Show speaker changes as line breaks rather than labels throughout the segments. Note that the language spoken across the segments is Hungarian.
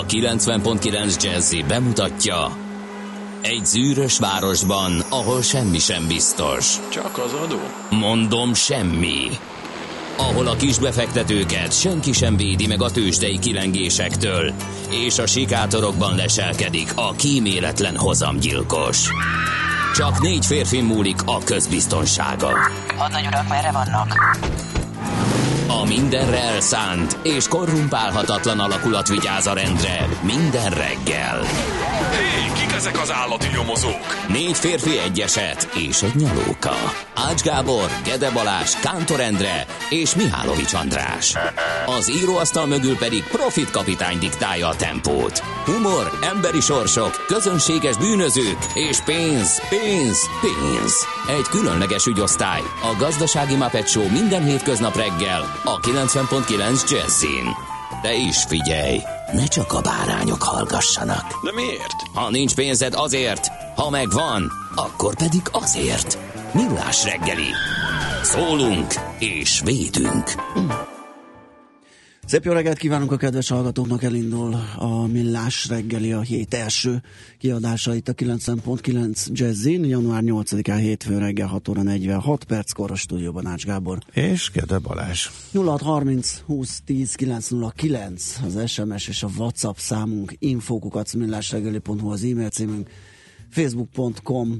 A 90.9 Jazzy bemutatja: egy zűrös városban, ahol semmi sem biztos.
Csak az adó?
Mondom, semmi. Ahol a kisbefektetőket senki sem védi meg a tőzsdei kilengésektől, és a sikátorokban leselkedik a kíméletlen hozamgyilkos. Csak 4 férfi múlik a közbiztonsága.
Hadnagy urak, merre vannak?
A mindenre elszánt és korrumpálhatatlan alakulat vigyáz a rendre minden reggel.
Hé, kik ezek az állati nyomozók?
4 férfi, egy eset és egy nyalóka. Ács Gábor, Gede Balázs, Kántor Endre és Mihálovics András. Az íróasztal mögül pedig Profit kapitány diktálja a tempót. Humor, emberi sorsok, közönséges bűnözők és pénz, pénz, pénz. Egy különleges ügyosztály, a Gazdasági Muppet Show minden hétköznap reggel a 90.9 Jazzin. De is figyelj, ne csak a bárányok hallgassanak.
De miért?
Ha nincs pénzed, azért, ha megvan, akkor pedig azért. Millás reggeli. Szólunk és védünk.
Szép jó reggelt kívánunk a kedves hallgatóknak, elindul a Millás reggeli, a hét első kiadása itt a 90.9 Jazzin, január 8-án hétfőn reggel 6 óra 46 perckor, a stúdióban Ács Gábor.
És Gede Balázs.
0630 20 10 909 az SMS és a WhatsApp számunk, info@millásreggeli.hu az e-mail címünk, facebook.com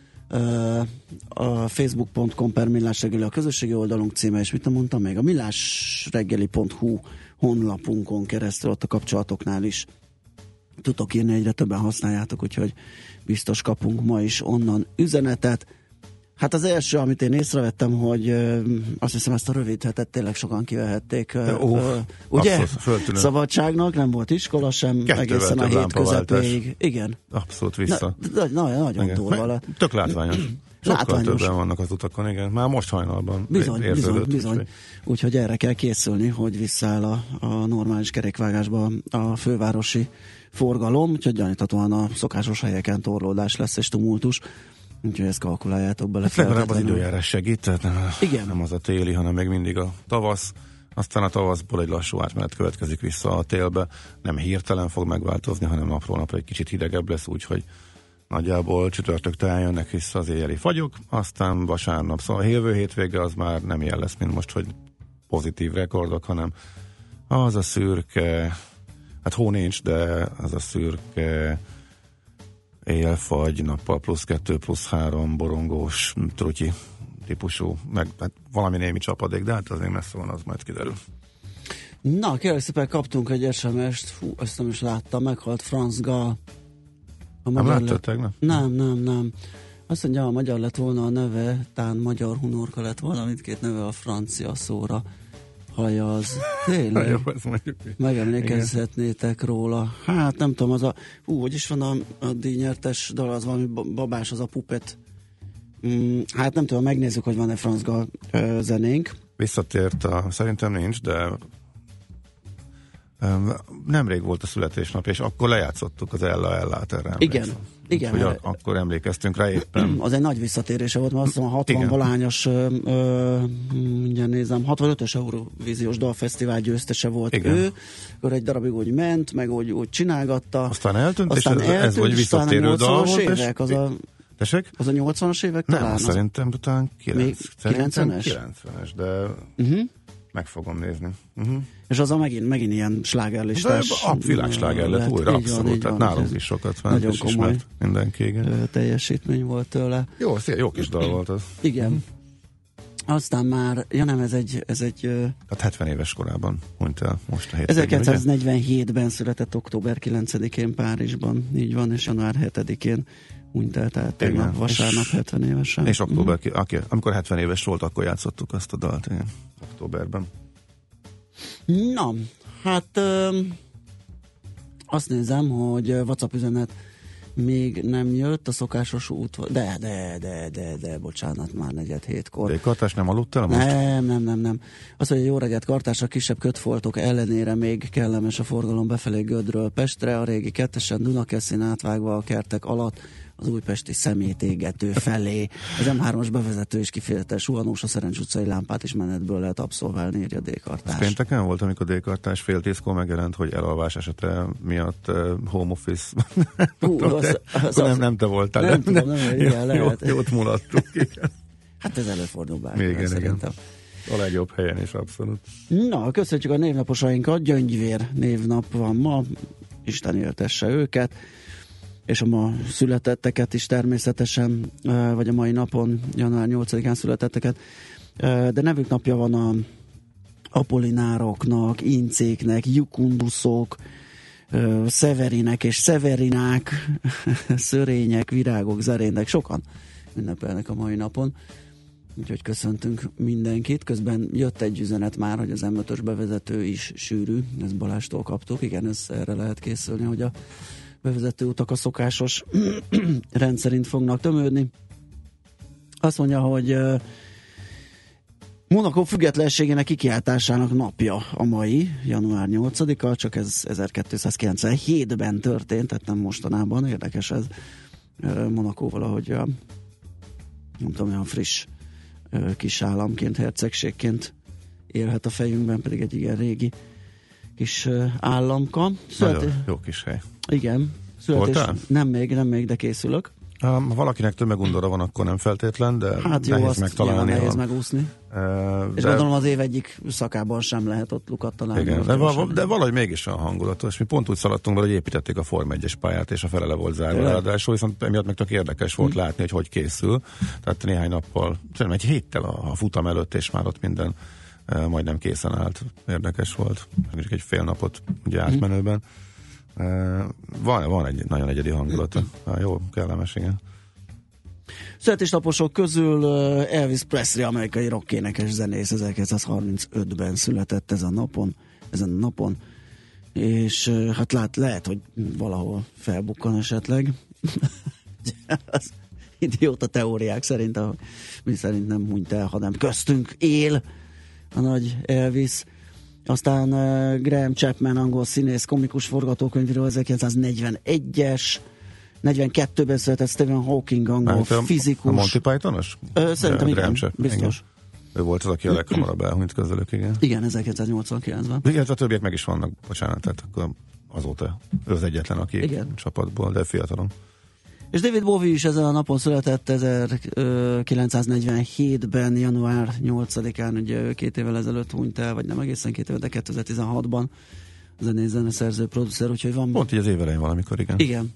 a facebook.com per millásreggeli a közösségi oldalunk címe, és mit mondtam még? A millásreggeli.hu honlapunkon keresztül, ott a kapcsolatoknál is tudok írni, egyre többen használjátok, úgyhogy biztos kapunk ma is onnan üzenetet. Hát az első, amit én észrevettem, hogy azt hiszem ezt a rövid hetet tényleg sokan kivehették. Ugye? Szabadságnak, nem volt iskola sem, egészen a hét közepéig. Igen.
Abszolút vissza.
Nagyon durva.
Tök látványos. Sokkal többen vannak az utakon, igen. Már most hajnalban
Bizony. Úgyhogy erre kell készülni, hogy visszaáll a normális kerékvágásba a fővárosi forgalom, úgyhogy gyaníthatóan a szokásos helyeken torlódás lesz és tumultus. Úgyhogy ezt kalkuláljátok bele.
Legalább az időjárás segít, tehát nem az a téli, hanem még mindig a tavasz. Aztán a tavaszból egy lassú átmenet következik vissza a télbe. Nem hirtelen fog megváltozni, hanem napról napra egy kicsit hidegebb lesz, úgyhogy nagyjából csütörtöktől jönnek vissza az éjjeli fagyok, aztán vasárnap, szóval a jövő hétvége az már nem ilyen lesz, mint most, hogy pozitív rekordok, hanem az a szürke, hát hó nincs, de az a szürke éjjel-fagy, nappal +2, +3 borongós, trutyi típusú, meg hát valami némi csapadék, de hát azért messze van, az majd kiderül.
Na, kérlek szépen, kaptunk egy SMS-t, ezt nem is láttam, meghalt Franz Gall.
Nem láttad tegnap?
Nem. Azt mondja, a magyar lett volna a neve, tán magyar hunorka lett volna, mindkét neve a francia szóra hajaz. Tényleg? Megemlékezhetnétek róla. Hát nem tudom, az a... hogy is van a díjnyertes dal, az valami babás, az a Puppet. Hát nem tudom, megnézzük, hogy van-e Franz Gall zenénk.
Visszatért, szerintem nincs, de nemrég volt a születésnap, és akkor lejátszottuk az Ellát erre.
Igen.
Hogy akkor emlékeztünk rá éppen.
Az egy nagy visszatérése volt, mert azt mondom, 60 valányos, mindjárt nézem, 65-ös Eurovíziós Dalfesztivál győztese volt. Igen. Ő, akkor egy darabig úgy ment, meg úgy csinálgatta.
Aztán eltűnt, és ez vagy visszatérő dal volt.
Évek, az a 80-as évek
nem,
talán?
szerintem talán
90-es,
de meg fogom nézni.
És az a megint ilyen slágerlistás.
A világsláger lett újra, abszolút. Tehát nálunk is sokat ment, és ismert mindenki.
Teljesítmény volt tőle.
Jó kis dal volt az.
Igen. Aztán már, ez egy
tehát 70 éves korában hunyt el most a hétvégén.
1947-ben született október 9-én Párizsban, így van, és január 7-én hunyt el, tehát tegnap vasárnap 70 évesen.
És október, amikor 70 éves volt, akkor játszottuk azt a dalt, igen, októberben.
Na, hát azt nézem, hogy WhatsApp üzenet még nem jött, a szokásos út, de, bocsánat, már 6:45-kor.
De Kartás nem aludtál most?
Nem. Azt mondja, jó reggelt, Kartás, a kisebb kötfoltok ellenére még kellemes a forgalom befelé Gödről Pestre, a régi kettesen Dunakeszin átvágva a kertek alatt, az újpesti szemétégető felé. Az M3-as bevezető is kifejezetten suhanós, a Szerencs utcai lámpát is menetből lehet abszolválni, írja D-kartás.
Ez pénteken volt, amikor D-kartás fél 10-kor megjelent, hogy elalvás esete miatt home office. Nem te voltál.
Nem tudom, igen, lehet.
Jót mulattuk, igen.
Hát ez előfordul bármilyen szerintem.
A legjobb helyen is abszolút.
Na, köszönjük a névnaposainkat. Gyöngyvér névnap van ma, Isten éltesse őket, és a ma születetteket is természetesen, vagy a mai napon, január 8-án születetteket, de nevük napja van a apollinároknak, incéknek, jukunduszok, szeverinek és szeverinák, szörények, virágok, zerének, sokan ünnepelnek a mai napon. Úgyhogy köszöntünk mindenkit. Közben jött egy üzenet már, hogy az M5-ös bevezető is sűrű. Ezt Balástól kaptuk. Igen, erre lehet készülni, hogy a bevezető utak a szokásos rendszerint fognak tömődni. Azt mondja, hogy Monaco függetlenségének kikiáltásának napja a mai, január 8-a, csak ez 1297-ben történt, tehát nem mostanában. Érdekes ez. Monaco valahogy nem tudom, olyan friss kis államként, hercegségként élhet a fejünkben, pedig egy igen régi kis államka.
Jó kis hely.
Igen. Nem még, de készülök.
Ha valakinek tömegundora van, akkor nem feltétlen, de
hát jó,
nehéz megtalálni.
Nehéz megúszni. És gondolom az év egyik szakában sem lehet ott lukat találni.
Igen, de valahogy mégis olyan hangulatos. Mi pont úgy szaladtunk vele, hogy építették a Forma 1-es pályát, és a felele volt zárva. Ráadásul viszont emiatt meg tök érdekes volt látni, hogy készül. Tehát néhány nappal, szerintem egy héttel a futam előtt, és már ott minden majdnem készen állt. Érdekes volt. Egy fél napot ugye átmenőben. Van egy nagyon egyedi hangulata. Jó, kellemes, igen.
Születésnaposok közül Elvis Presley, amerikai rockénekes zenész, 1935-ben született ezen a napon, és hát lehet, hogy valahol felbukkan esetleg. Az idióta teóriák szerint, mi szerint nem hunyt el, hanem köztünk él a nagy Elvis. Aztán Graham Chapman, angol színész, komikus forgatókönyvíró, 1941-es, 42-ben született Stephen Hawking, angol fizikus.
A Monty Python-os?
Szerintem igen, biztos.
Ő volt az, aki a leghamarabb elhunyt közülük, igen.
Igen, 1989-ben.
Igen, a többiek meg is vannak, bocsánat, tehát akkor azóta ő az egyetlen, aki igen. Csapatból, de fiatalon.
És David Bowie is ezen a napon született 1947-ben, január 8-án, ugye 2 évvel ezelőtt hunyt el, vagy nem egészen 2 évvel, de 2016-ban zeneszerző, producer, úgyhogy van...
Pont így az év elején valamikor, igen.
Igen.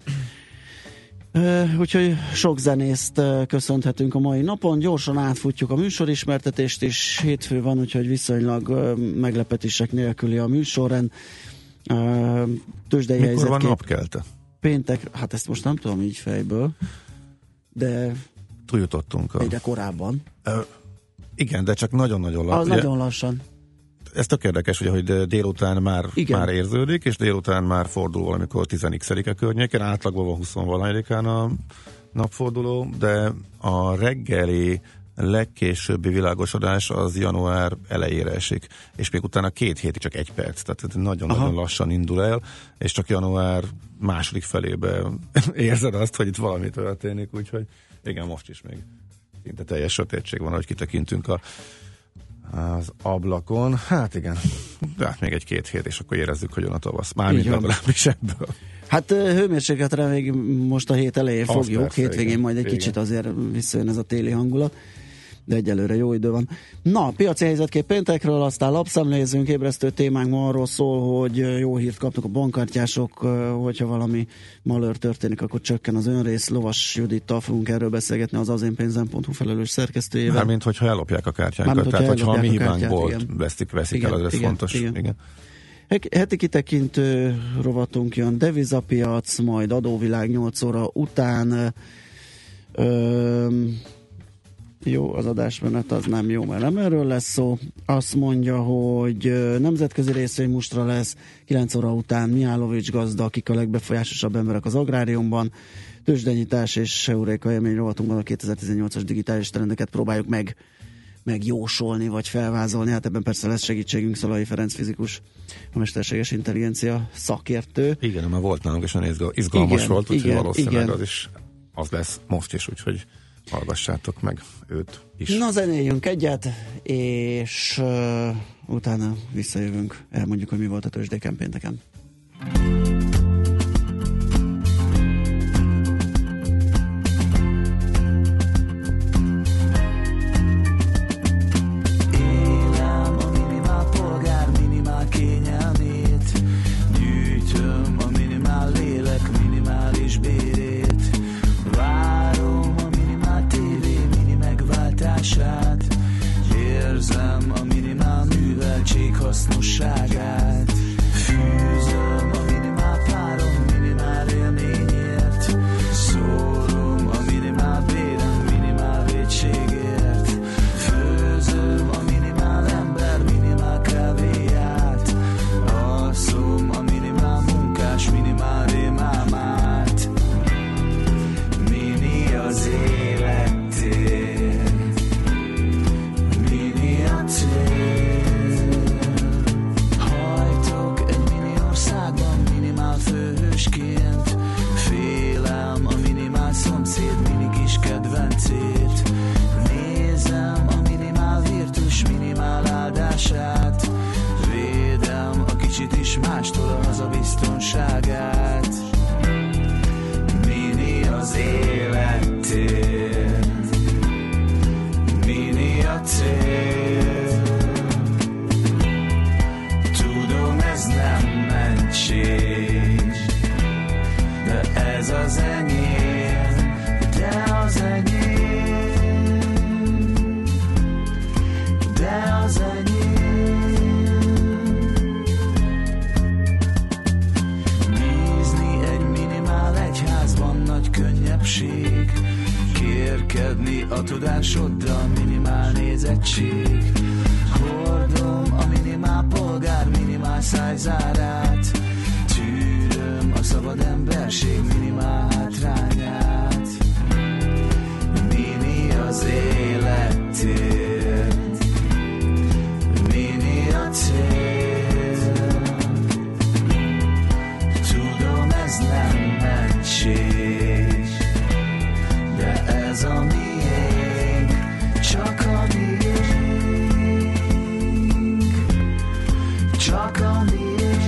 Úgyhogy sok zenészt köszönhetünk a mai napon. Gyorsan átfutjuk a műsorismertetést is. Hétfő van, úgyhogy viszonylag meglepetések nélküli a műsorrend. Tőzsdei
helyzet. Mikor van napkelte?
Péntek, hát ezt most nem tudom így fejből, de
túljutottunk.
Egyre korábban.
Igen, de csak nagyon-nagyon lassan.
Nagyon lassan.
Ez tök érdekes, ugye, hogy délután már érződik, és délután már fordul valamikor 10-a környéken, átlagban van 20-valahányadikán a napforduló, de a reggeli legkésőbbi világosodás az január elejére esik, és még utána 2 hétig csak 1 perc, tehát nagyon-nagyon lassan indul el, és csak január második felébe érzed azt, hogy itt valami történik, úgyhogy igen, most is még szinte teljes sötétség van, hogy kitekintünk az ablakon. Hát igen, de hát még 1-2 hét, és akkor érezzük, hogy jön a tavasz. Mármint legalábbis ebből.
Hát hőmérsékletre még most a hét elején fogjuk, hétvégén majd egy kicsit azért visszajön ez a téli hangulat, de egyelőre jó idő van. Na, piaci helyzetkép péntekről, aztán lapszemlézünk, ébresztő témánk ma arról szól, hogy jó hírt kapnak a bankkártyások, hogyha valami malőr történik, akkor csökken az önrész. Lovas Judittal fogunk erről beszélgetni, az azénpénzem.hu felelős szerkesztőjével.
Mármint, hogyha ellopják a kártyánkat, tehát hogyha a mi hibánkból veszik el, ez fontos. Igen.
Heti kitekintő rovatunk jön, devizapiac, majd adóvilág 8 óra után. Jó, az adásmenet az nem jó, mert nem erről lesz szó. Azt mondja, hogy nemzetközi részvénymustra lesz 9 óra után. Mihálovics gazda, akik a legbefolyásosabb emberek az agráriumban. Tőzsdenyítás és Euréka élmény rovatunkban a 2018-as digitális trendeket próbáljuk megjósolni, vagy felvázolni. Hát ebben persze lesz segítségünk, Szalai Ferenc fizikus, a mesterséges intelligencia szakértő.
Igen, már volt nálunk, és nagyon izgalmas volt, úgyhogy valószínűleg az is az lesz most is, úgyhogy hallgassátok meg őt is.
Na, zenéljünk egyet, és utána visszajövünk, elmondjuk, hogy mi volt a tőzsdéken pénteken.
Érzem a minimál műveltség hasznosságát. Fűzöm a minimál párom, minimál élményért. Szórom a minimál bérem, minimál vétségért. Főzöm a minimál ember, minimál kávéját. Alszom a minimál munkás, minimál rémálmát. Mini az élettér, mini a cél. Hajtok egy mini országban, minimál főhősként. Félem a minimál szomszéd, mini kis kedvencét. Nézem a minimál virtus, minimál áldását. Védem a kicsit is mástól a haza biztonságát. Mini az élettér, mini a cél. Tudom, ez nem mentség, de ez az enyém, de az enyém, de az enyém. Nézni egy minimál egyházban nagy könnyebbség. Kérkedni a tudásoddal, minimál nézettség. Hordom a minimál polgár, minimál szájzárát. Tűröm a szabad emberség, minimál hátrányát. Mini az élettér, mini a cél. Tudom, ez nem mentség, de ez a miénk, csak a miénk, csak a miénk.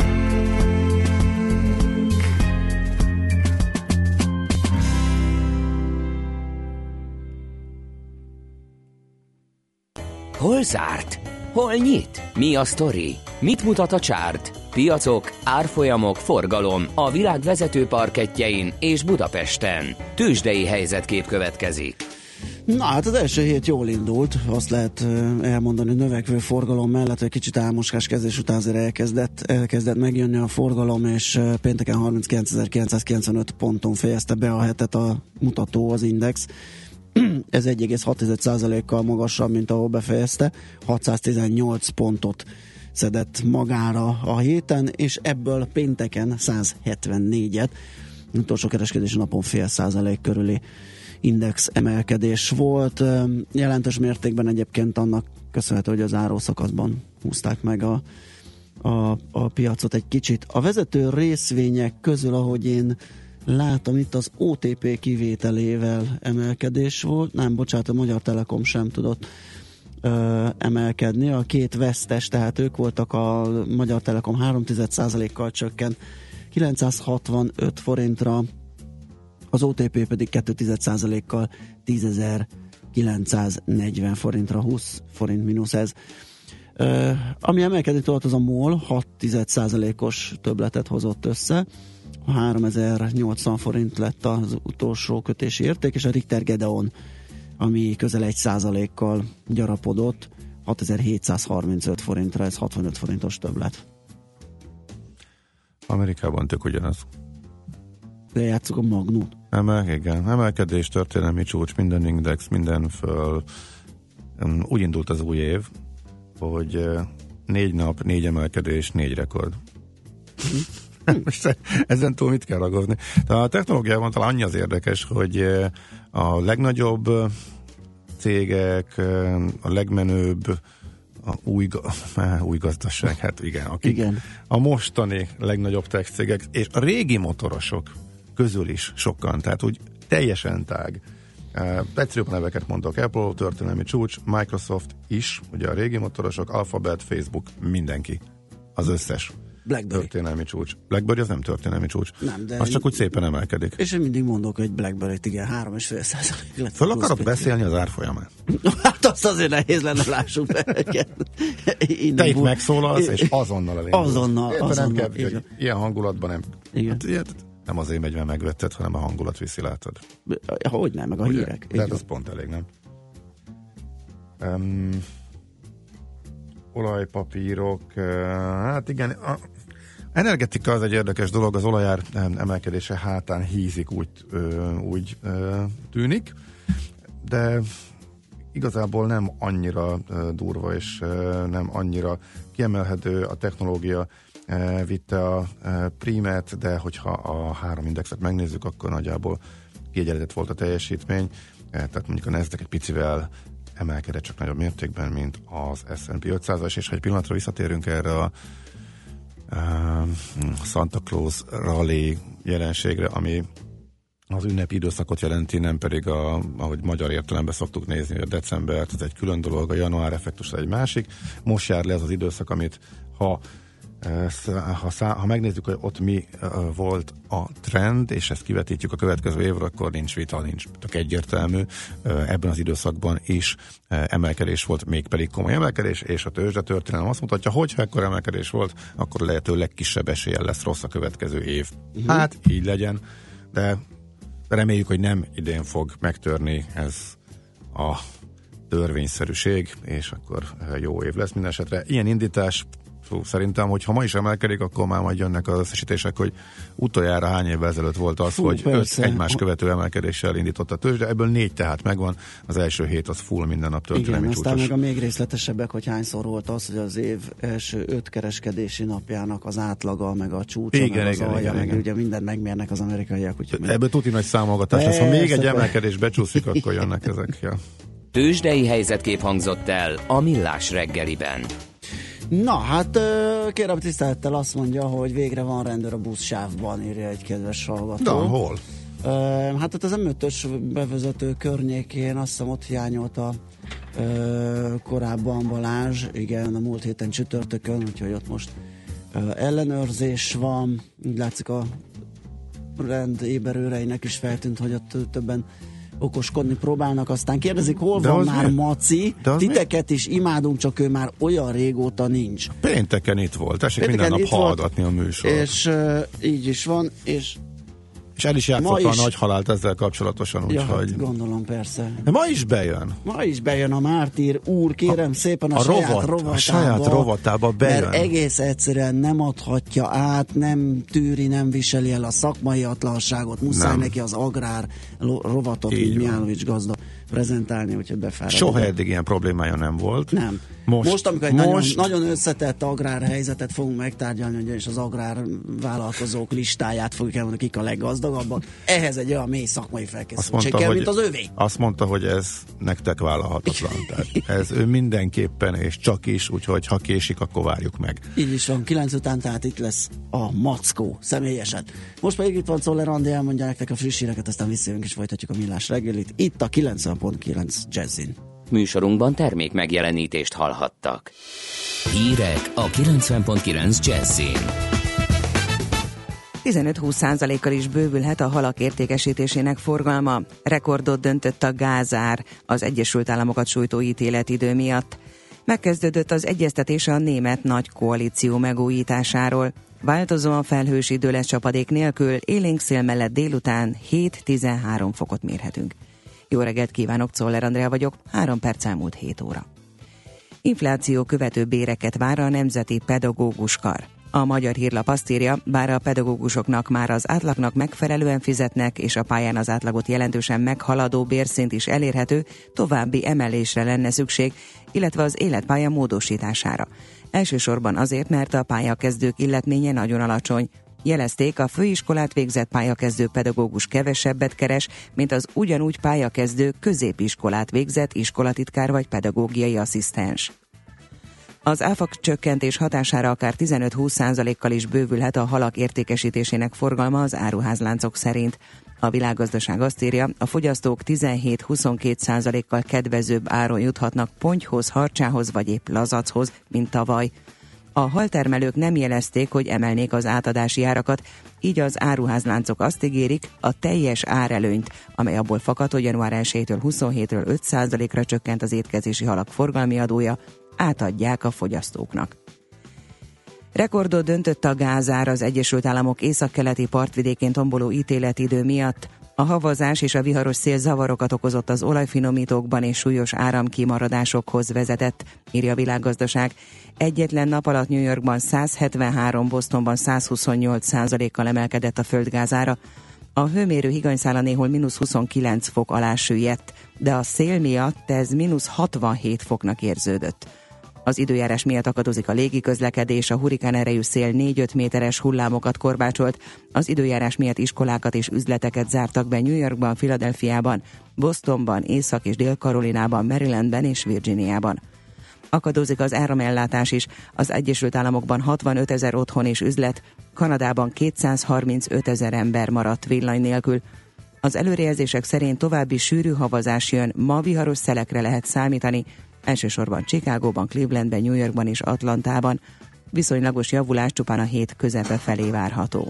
Hol zárt? Hol nyit? Mi a sztori? Mit mutat a csárt? Piacok, árfolyamok, forgalom a világ vezető parkettjein és Budapesten. Tőzsdei helyzetkép következik.
Na hát az első hét jól indult, azt lehet elmondani, hogy növekvő forgalom mellett, egy kicsit álmoskás kezdés után azért elkezdett megjönni a forgalom, és pénteken 39.995 ponton fejezte be a hetet a mutató, az index. Ez 1,6%-kal magasabb, mint ahol befejezte, 618 pontot szedett magára a héten, és ebből pénteken 174-et, utolsó kereskedési napon 0,5% körüli index emelkedés volt. Jelentős mértékben egyébként annak köszönhető, hogy az zárószakaszban húzták meg a piacot egy kicsit. A vezető részvények közül, ahogy én látom, itt az OTP kivételével emelkedés volt. Nem, bocsánat, a Magyar Telekom sem tudott emelkedni. A két vesztes, tehát ők voltak, a Magyar Telekom 3,1%-kal csökkent 965 forintra, az OTP pedig 2,1%-kal 10.940 forintra, 20 forint mínusz ez. Ami emelkedni tudott, az a MOL 6,1%-os többletet hozott össze, 3080 forint lett az utolsó kötési érték, és a Richter Gedeon, ami közel 1%-kal gyarapodott, 6735 forintra, ez 65 forintos többlet.
Amerikában tök ugyanaz.
De játsszuk a Magnut.
Igen, emelkedés, történelmi csúcs, minden index, minden föl. Úgy indult az új év, hogy 4 nap, 4 emelkedés, 4 rekord. Most ezen túl mit kell ragozni? A technológiában talán annyi az érdekes, hogy a legnagyobb cégek, a legmenőbb, új gazdaság, hát igen, akik igen. A mostani legnagyobb tech cégek, és a régi motorosok közül is sokan, tehát úgy teljesen tág. Egyszerűbb neveket mondok: Apple, történelmi csúcs, Microsoft is, ugye a régi motorosok, Alphabet, Facebook, mindenki. Az összes.
BlackBerry.
Történelmi csúcs. BlackBerry az nem történelmi csúcs.
Nem, de
az csak úgy szépen emelkedik.
És én mindig mondok, hogy BlackBerry-t, igen, 3,5% lett.
Föl akarok beszélni az árfolyamán?
Hát azt azért nehéz lenne, lássuk be.
Te itt megszólalsz, és azonnal elindulsz.
Azonnal.
Nem kell, ilyen hangulatban nem.
Igen.
Hát, nem azért megy, mert megvetted, hanem a hangulat viszi, látod.
Hogy nem, meg a
ugye?
hírek.
Tehát az pont elég, nem? Olajpapírok, hát igen, energetika az egy érdekes dolog, az olajár emelkedése hátán hízik, úgy tűnik, de igazából nem annyira durva és nem annyira kiemelhető. A technológia vitte a prímet, de hogyha a 3 indexet megnézzük, akkor nagyjából kiegyenlített volt a teljesítmény, tehát mondjuk a Nasdaq egy picivel emelkedett csak nagyobb mértékben, mint az S&P 500-as, és ha egy pillanatra visszatérünk erre a Santa Claus Rally jelenségre, ami az ünnepi időszakot jelenti, nem pedig ahogy magyar értelemben szoktuk nézni, a decembert, ez egy külön dolog, a január effektus egy másik. Most jár le az időszak, amit ha megnézzük, hogy ott mi volt a trend, és ezt kivetítjük a következő évre, akkor nincs vita, nincs tök egyértelmű. Ebben az időszakban is emelkedés volt, mégpedig komoly emelkedés, és a tőzsdetörténelem azt mutatja, hogy ha ekkor emelkedés volt, akkor lehető legkisebb eséllyel lesz rossz a következő év. Hát, így legyen, de reméljük, hogy nem idén fog megtörni ez a törvényszerűség, és akkor jó év lesz minden esetre. Ilyen indítás szerintem, hogy ha ma is emelkedik, akkor már majd jönnek az összesítések, hogy utoljára hány évvel ezelőtt volt az, hogy 5 egymás követő emelkedéssel indított a tőzsde, ebből 4 tehát megvan, az első 7 az full minden nap történelmi csúcsos.
Aztán meg a még részletesebbek, hogy hányszor volt az, hogy az év első 5 kereskedési napjának az átlaga, meg a csúcsa, meg az alja, meg ugye mindent megmérnek az amerikaiak.
Ebből tuti nagy számogatás lesz, ha még egy emelkedés becsúszik, akkor jönnek ezek. Ja.
Tőzsdei helyzetkép hangzott el a Millás reggeliben.
Na, hát kérem tisztelettel azt mondja, hogy végre van rendőr a buszsávban, írja egy kedves hallgató.
De hol?
Hát ott az M5-ös bevezető környékén azt hiszem ott hiányolt a korábban Balázs, igen, a múlt héten csütörtökön, úgyhogy ott most ellenőrzés van, így látszik a rend éberőreinek is feltűnt, hogy ott többen okoskodni próbálnak, aztán kérdezik, hol van már Maci, titeket is imádunk, csak ő már olyan régóta nincs.
Pénteken itt volt, tessék minden nap hallgatni a műsort.
És így is van, és
el is játszotta a nagy halált ezzel kapcsolatosan, úgyhogy...
Hát gondolom, persze.
De ma is bejön.
Ma is bejön a Mártír úr, kérem szépen a
saját rovatába bejön.
Mert egész egyszerűen nem adhatja át, nem tűri, nem viseli el a szakmai atlanságot, muszáj neki az agrár rovatot, így Mihálovics gazda prezentálni, úgyhogy befárad.
Soha eddig ilyen problémája nem volt.
Nem. Most amikor egy nagyon összetett agrárhelyzetet fogunk megtárgyalni, ugyanis az agrárvállalkozók listáját fogjuk elmondani, kik a leggazdagabbak. Ehhez egy olyan mély szakmai felkészültség kell, mint az övé.
Azt mondta, hogy ez nektek vállalhatatlan. Tehát ez ő mindenképpen, és csak is, úgyhogy ha késik, akkor várjuk meg.
Így is van, 9 után, tehát itt lesz a Mackó személyesen. Most pedig itt van Czoller Andi, elmondja nektek a friss híreket, aztán visszajövünk és folytatjuk a Millás reggelit. Itt a 90.9 Jazzin.
Műsorunkban termék megjelenítést hallhattak. Hírek a 90.9 Jazzin.
15-20%-kal is bővülhet a halak értékesítésének forgalma. Rekordot döntött a gázár az Egyesült Államokat sújtó ítéletidő miatt. Megkezdődött az egyeztetés a német nagy koalíció megújításáról. Változóan felhős idő lesz csapadék nélkül, élénk szél mellett délután 7-13 fokot mérhetünk. Jó reggelt kívánok, Czoller Andrea vagyok, 3 perc elmúlt 7 óra. Infláció követő béreket vár a Nemzeti Pedagógus Kar. A Magyar Hírlap azt írja, bár a pedagógusoknak már az átlagnak megfelelően fizetnek, és a pályán az átlagot jelentősen meghaladó bérszint is elérhető, további emelésre lenne szükség, illetve az életpálya módosítására. Elsősorban azért, mert a pályakezdők illetménye nagyon alacsony. Jelezték, a főiskolát végzett pályakezdő pedagógus kevesebbet keres, mint az ugyanúgy pályakezdő középiskolát végzett iskolatitkár vagy pedagógiai asszisztens. Az áfa csökkentés hatására akár 15-20%-kal is bővülhet a halak értékesítésének forgalma az áruházláncok szerint. A Világgazdaság azt írja, a fogyasztók 17-22%-kal kedvezőbb áron juthatnak pontyhoz, harcsához vagy épp lazachoz, mint tavaly. A haltermelők nem jelezték, hogy emelnék az átadási árakat, így az áruházláncok azt ígérik, a teljes árelőnyt, amely abból fakad, hogy január 1-től 27-ről 5%-ra csökkent az étkezési halak forgalmi adója, átadják a fogyasztóknak. Rekordot döntött a gázár az Egyesült Államok északkeleti partvidékén tomboló ítéletidő miatt. A havazás és a viharos szél zavarokat okozott az olajfinomítókban és súlyos áramkimaradásokhoz vezetett, írja a Világgazdaság. Egyetlen nap alatt New Yorkban 173, Bostonban 128%-kal emelkedett a földgázára. A hőmérő higanyszála néhol -29 fok alá süllyedt, de a szél miatt ez -67 foknak érződött. Az időjárás miatt akadozik a légiközlekedés, a hurrikán erejű szél 4-5 méteres hullámokat korbácsolt, az időjárás miatt iskolákat és üzleteket zártak be New Yorkban, Philadelphiában, Bostonban, Észak- és Dél-Karolinában, Marylandben és Virginiában. Akadozik az áramellátás is, az Egyesült Államokban 65 000 otthon és üzlet, Kanadában 235 000 ember maradt villany nélkül. Az előrejelzések szerint további sűrű havazás jön, ma viharos szelekre lehet számítani, elsősorban Chicagóban, Clevelandben, New Yorkban és Atlantában. Viszonylagos javulás csupán a hét közepe felé várható.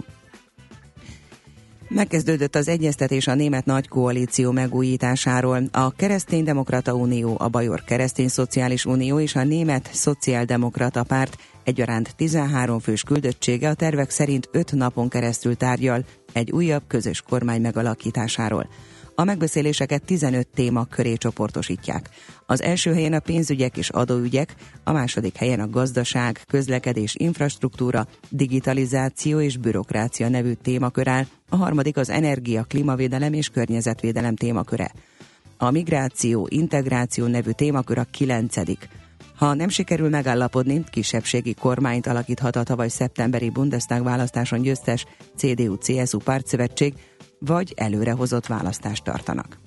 Megkezdődött az egyeztetés a német nagykoalíció megújításáról. A Kereszténydemokrata Unió, a Bajor Keresztény Szociális Unió és a Német Szociáldemokrata Párt egyaránt 13 fős küldöttsége a tervek szerint 5 napon keresztül tárgyal egy újabb közös kormány megalakításáról. A megbeszéléseket 15 téma köré csoportosítják. Az első helyen a pénzügyek és adóügyek, a második helyen a gazdaság, közlekedés, infrastruktúra, digitalizáció és bürokrácia nevű témakör áll, a harmadik az energia, klímavédelem és környezetvédelem témaköre. A migráció, integráció nevű témakör a 9. Ha nem sikerül megállapodni, kisebbségi kormányt alakíthat a tavaly szeptemberi Bundestag választáson győztes CDU-CSU pártszövetség, vagy előrehozott választást tartanak.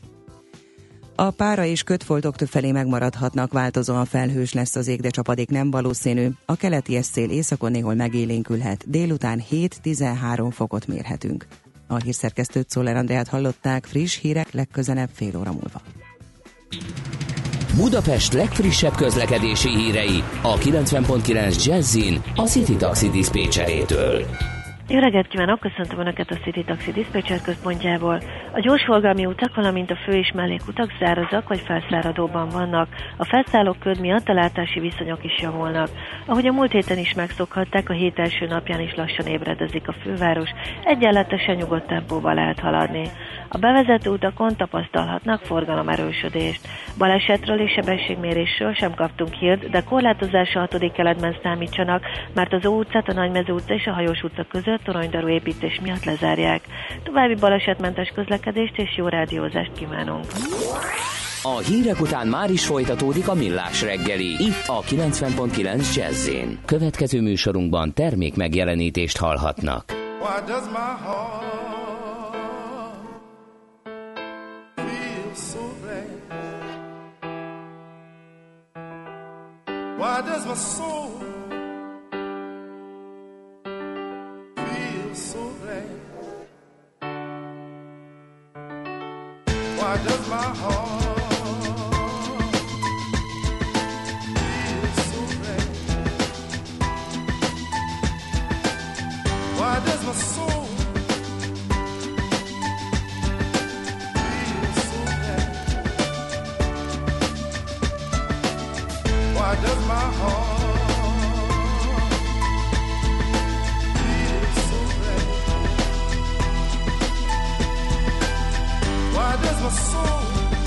A pára és kötfoltok többfelé megmaradhatnak, változóan felhős lesz az ég, de csapadék nem valószínű. A keleti szél északon néhol megélénkülhet, délután 7-13 fokot mérhetünk. A hírszerkesztőt, Szoller Andreát hallották, friss hírek legközelebb fél óra múlva.
Budapest legfrissebb közlekedési hírei a 90.9 Jazzin a City Taxi diszpécserétől.
Jó reggelt kívánok, köszöntöm Önöket a City Taxi diszpécser központjából. A gyorsforgalmi utak, valamint a fő- és mellékutak szárazak vagy felszáradóban vannak. A felszállók köd miatt a látási viszonyok is javulnak. Ahogy a múlt héten is megszokhatták, a hét első napján is lassan ébredezik a főváros, egyenletesen nyugodt tempóval lehet haladni. A bevezető utakon tapasztalhatnak forgalomerősödést. Balesetről és sebességmérésről sem kaptunk hírt, de korlátozásra a 6. keletben számítsanak, mert az Ó utcát, a Nagymező utca és a Hajós utca között toronydaru építés miatt lezárják. További balesetmentes közlekedést és jó rádiózást kívánunk!
A hírek után már is folytatódik a Millás reggeli, itt a 90.9 Jazz-én. Következő műsorunkban termék megjelenítést hallhatnak.
Why does my heart feel so bad? Why does my soul feel so bad? Why does my heart feel so bad? Why does my soul feel so bad? Why does my heart feel so bad? Why does my soul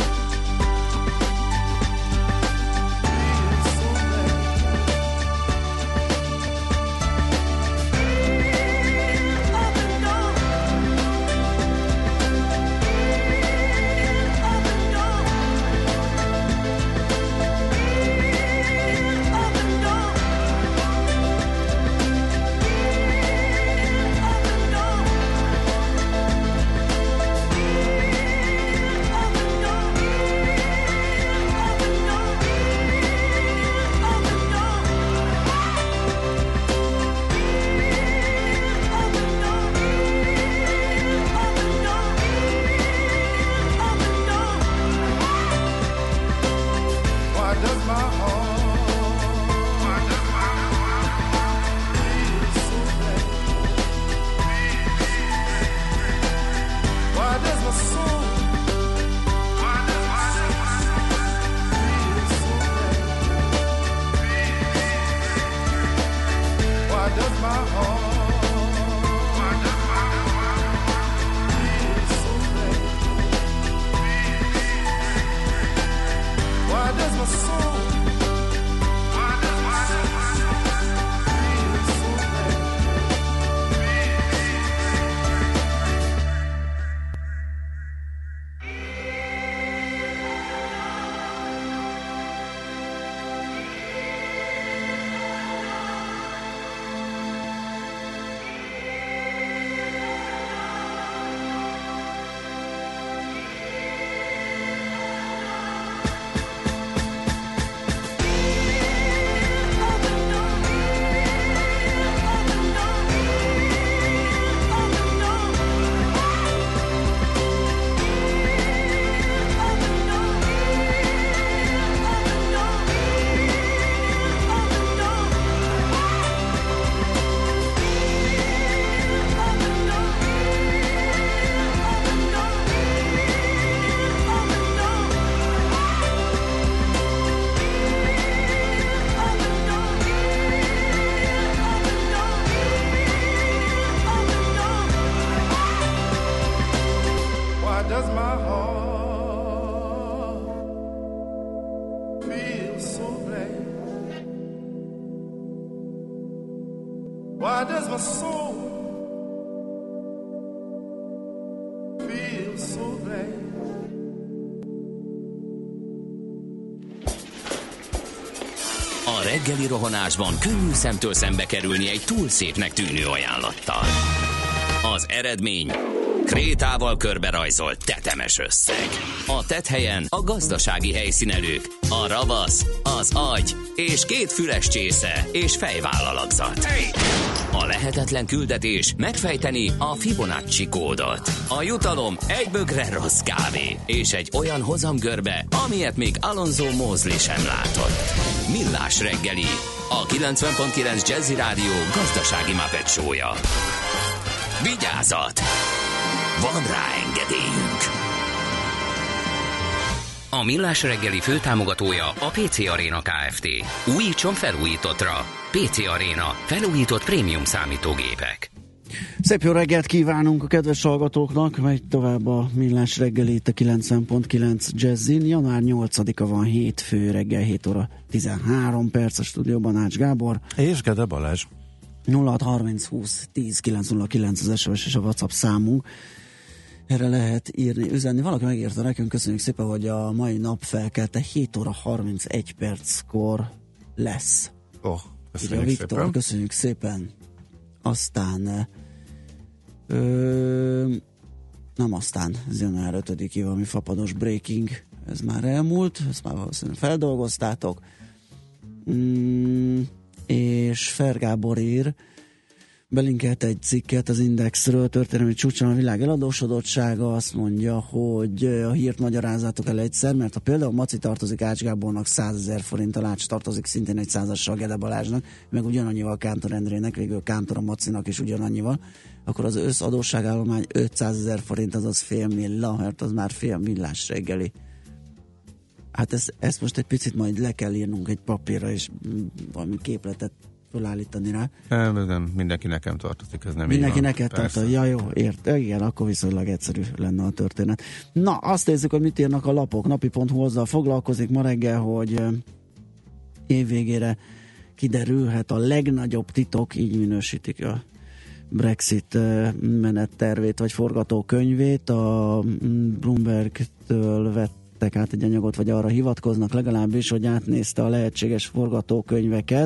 feel so bad? my heart feel so bad? Why does my soul feel so bad? Does my heart feel so bad? Why does my soul feel so bad?
A reggeli rohanásban könnyű szemtől szembe kerülni egy túl szépnek tűnő ajánlattal. Az eredmény... krétával körberajzolt tetemes összeg. A tetthelyen a gazdasági helyszínelők, a ravasz, az agy és 2 füles csésze és fejvállalakzat. A lehetetlen küldetés megfejteni a Fibonacci kódot. A jutalom egy bögre rossz kávé és egy olyan hozamgörbe, amilyet még Alonso Mosley sem látott. Millás reggeli, a 90.9 Jazzy Rádió gazdasági Muppet show-ja. Vigyázat! Van rá engedélyünk! A Millás reggeli főtámogatója a PC Arena Kft. Újítson felújítottra. PC Arena. Felújított prémium számítógépek.
Szép jó reggelt kívánunk a kedves hallgatóknak, megy tovább a Millás reggeli itt a 90.9 Jazzin. Január 8-a van, hétfő reggel, 7 óra 13 perc, a stúdióban Ács Gábor.
És Gede Balázs.
0630 20 10 909 az SMS és a WhatsApp számunk. Erre lehet írni, üzenni. Valaki megírta nekünk, köszönjük szépen, hogy a mai nap felkelte 7 óra 31 perckor lesz.
Köszönjük
Viktor,
szépen.
Köszönjük szépen. Aztán ez január 5-i valami fapados breaking, ez már elmúlt, ezt már valószínűleg feldolgoztátok. És Fergábor ír, belinkelt egy cikket az Indexről, történelmi csúcson a világ eladósodottsága, azt mondja, hogy a hírt magyarázzátok el egyszer, mert ha például Maci tartozik Ács Gábornak 100 000 forinttal, Ács tartozik szintén egy 100-assal Gede Balázsnak, meg ugyanannyival Kántor Endrének, végül Kántor a Macinak is ugyanannyival, akkor az összadósságállomány 500 000 forint, azaz fél milla, mert az már fél millás reggeli. Hát ezt most egy picit majd le kell írnunk egy papírra, és valami képletet felállítani rá.
Nem, mindenki nekem tartozik, ez nem
mindenki
így van.
Neked tartozik, ja jó, igen, akkor viszonylag egyszerű lenne a történet. Na, azt nézzük, hogy mit írnak a lapok. Napi.hu azzal foglalkozik ma reggel, hogy évvégére kiderülhet a legnagyobb titok, így minősítik a Brexit menettervét, vagy forgatókönyvét. A Bloomberg-től vettek át egy anyagot, vagy arra hivatkoznak legalábbis, hogy átnézte a lehetséges forgatókönyveket,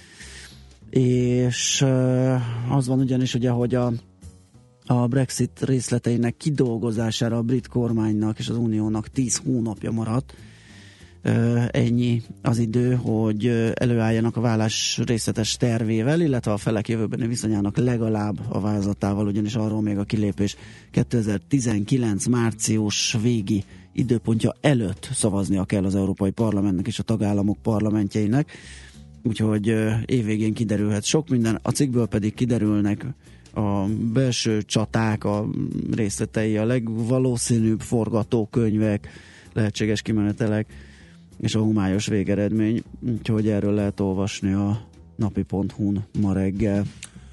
és az van ugyanis, ugye, hogy a Brexit részleteinek kidolgozására a brit kormánynak és az uniónak 10 hónapja maradt. Ennyi az idő, hogy előálljanak a vállás részletes tervével, illetve a felek jövőbeni viszonyának legalább a vázatával, ugyanis arról még a kilépés 2019 március végi időpontja előtt szavaznia kell az Európai Parlamentnek és a tagállamok parlamentjeinek, úgyhogy évvégén kiderülhet sok minden, a cikkből pedig kiderülnek a belső csaták, a részletei, a legvalószínűbb forgatókönyvek, lehetséges kimenetelek és a homályos végeredmény, úgyhogy erről lehet olvasni a napi.hu-n ma reggel.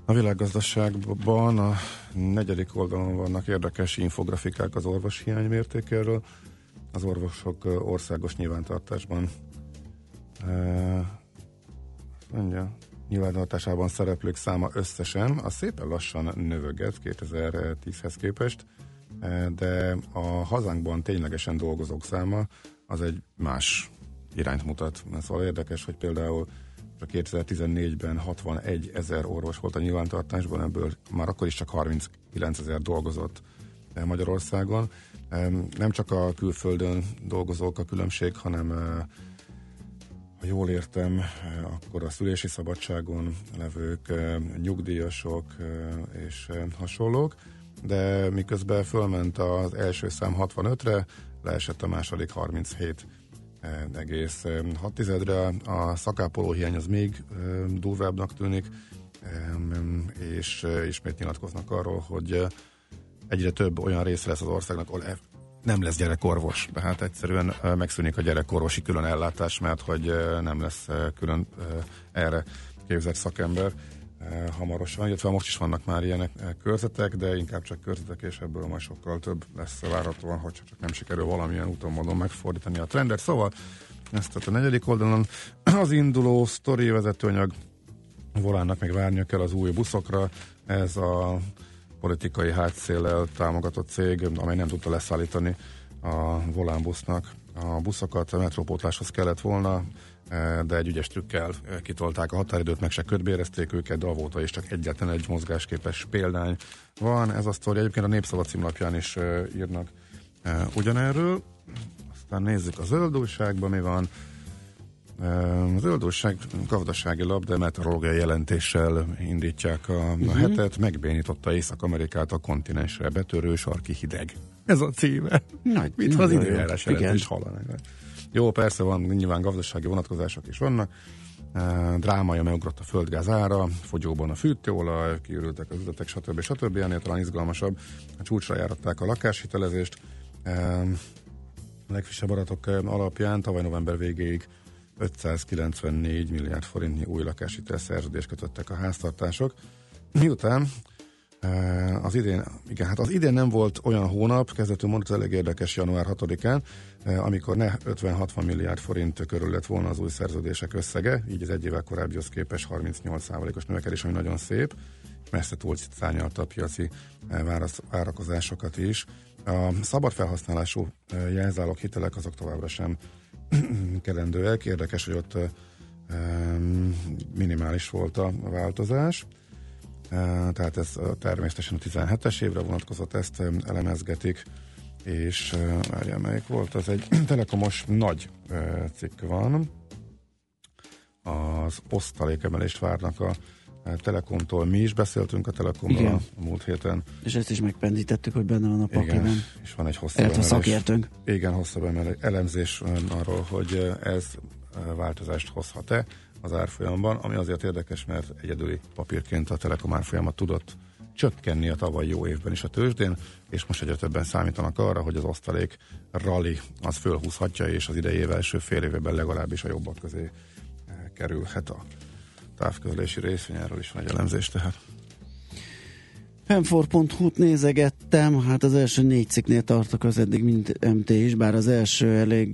A világgazdaságban a 4. oldalon vannak érdekes infografikák az orvoshiány mértékéről. Az orvosok országos nyilvántartásban nyilvántartásában szereplők száma összesen az szépen lassan növöget 2010-hez képest, de a hazánkban ténylegesen dolgozók száma az egy más irányt mutat. Szóval érdekes, hogy például 2014-ben 61 000 orvos volt a nyilvántartásban, ebből már akkor is csak 39 000 dolgozott Magyarországon. Nem csak a külföldön dolgozók a különbség, hanem ha jól értem, akkor a szülési szabadságon levők, nyugdíjasok és hasonlók, de miközben fölment az első szám 65-re, leesett a második 37,6-re. A szakápoló hiány az még durvábbnak tűnik, és ismét nyilatkoznak arról, hogy egyre több olyan része lesz az országnak, ahol nem lesz gyerekorvos, tehát egyszerűen megszűnik a gyerekorvosi külön ellátás, mert hogy nem lesz külön erre képzett szakember hamarosan, illetve most is vannak már ilyenek körzetek, de inkább csak körzetek, és ebből majd sokkal több lesz várhatóan, hogy csak nem sikerül valamilyen úton módon megfordítani a trendet. Szóval ezt a 4. oldalon az induló sztori vezetőanyag, Volánnak meg várnia kell az új buszokra, ez a politikai hátszéllel támogatott cég, amely nem tudta leszállítani a Volán busznak a buszokat, a metrópótláshoz kellett volna, de egy ügyes trükkel kitolták a határidőt, meg se kötbérezték őket, de avóta is csak egyetlen egy mozgásképes példány van. Ez a sztori egyébként a Népszava címlapján is írnak ugyanerről. Aztán nézzük a Zöld újságban, mi van. A Zöld újság gazdasági lap, de meteorológiai jelentéssel indítják a hetet. Megbénította Észak-Amerikát a kontinensre betörő sarki hideg. Ez a címe. Mit az időjárás jelentés hallanak. Jó, persze van, nyilván gazdasági vonatkozások is vannak. Drámaja megugrott a földgáz ára, fogyóban a fűtőolaj, kiürültek az üzletek, stb. Ennél talán izgalmasabb. A csúcsra járatták a lakáshitelezést. A legfrissebb adatok alapján tavaly november végéig 594 milliárd forintnyi új lakáshitel szerződést kötöttek a háztartások. Miután az idén nem volt olyan hónap, kezdetül mondott, elég érdekes január 6-án, amikor ne 50-60 milliárd forint körül lett volna az új szerződések összege, így az egy évvel korábbihoz képest 38%-os növekedés, ami nagyon szép, messze túl szárnyalta a piaci várakozásokat is. A szabad felhasználású jelzálog hitelek azok továbbra sem kelendőek. Érdekes, hogy ott minimális volt a változás. Tehát ez természetesen a 17-es évre vonatkozott, ezt elemezgetik, és várjál, melyik volt, az egy telekomos nagy cikk van, az osztalékemelést várnak a Telekomtól. Mi is beszéltünk a Telekomról a múlt héten.
És ezt is megpendítettük, hogy benne van a pakliben.
Igen, és van egy hosszabb
szakértőnk.
Igen, hosszabb elemzés arról, hogy ez változást hozhat-e az árfolyamban, ami azért érdekes, mert egyedüli papírként a Telekom árfolyamat tudott csökkenni a tavaly jó évben is a tőzsdén, és most egyre többen számítanak arra, hogy az osztalék rally az fölhúzhatja, és az idei év első fél évben legalábbis a jobbak közé kerülhet a távközlési részvényáról is van egy elemzés tehát.
M4.hu-t nézegettem, hát az első 4 cikknél tartok az eddig, mint MT is, bár az első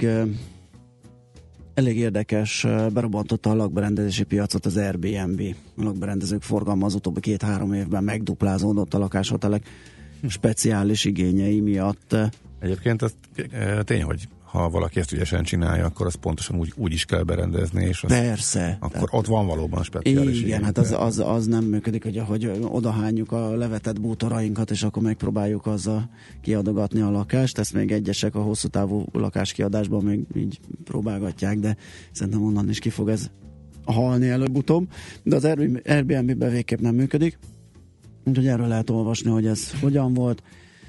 elég érdekes, berobbantotta a lakberendezési piacot az Airbnb. A lakberendezők forgalma az utóbbi 2-3 évben megduplázódott a lakáshotelek speciális igényei miatt.
Egyébként ez tény, hogy ha valaki ezt ügyesen csinálja, akkor az pontosan úgy is kell berendezni, és
persze.
Akkor ott van valóban speciális.
Igen, hát az nem működik, hogy odahányjuk a levetett bútorainkat, és akkor megpróbáljuk azzal kiadogatni a lakást. Ezt még egyesek a hosszú távú lakáskiadásban még így próbálgatják, de szerintem onnan is ki fog ez halni előbb-utóbb. De az Airbnb-ben végképp nem működik. Úgyhogy erről lehet olvasni, hogy ez hogyan volt.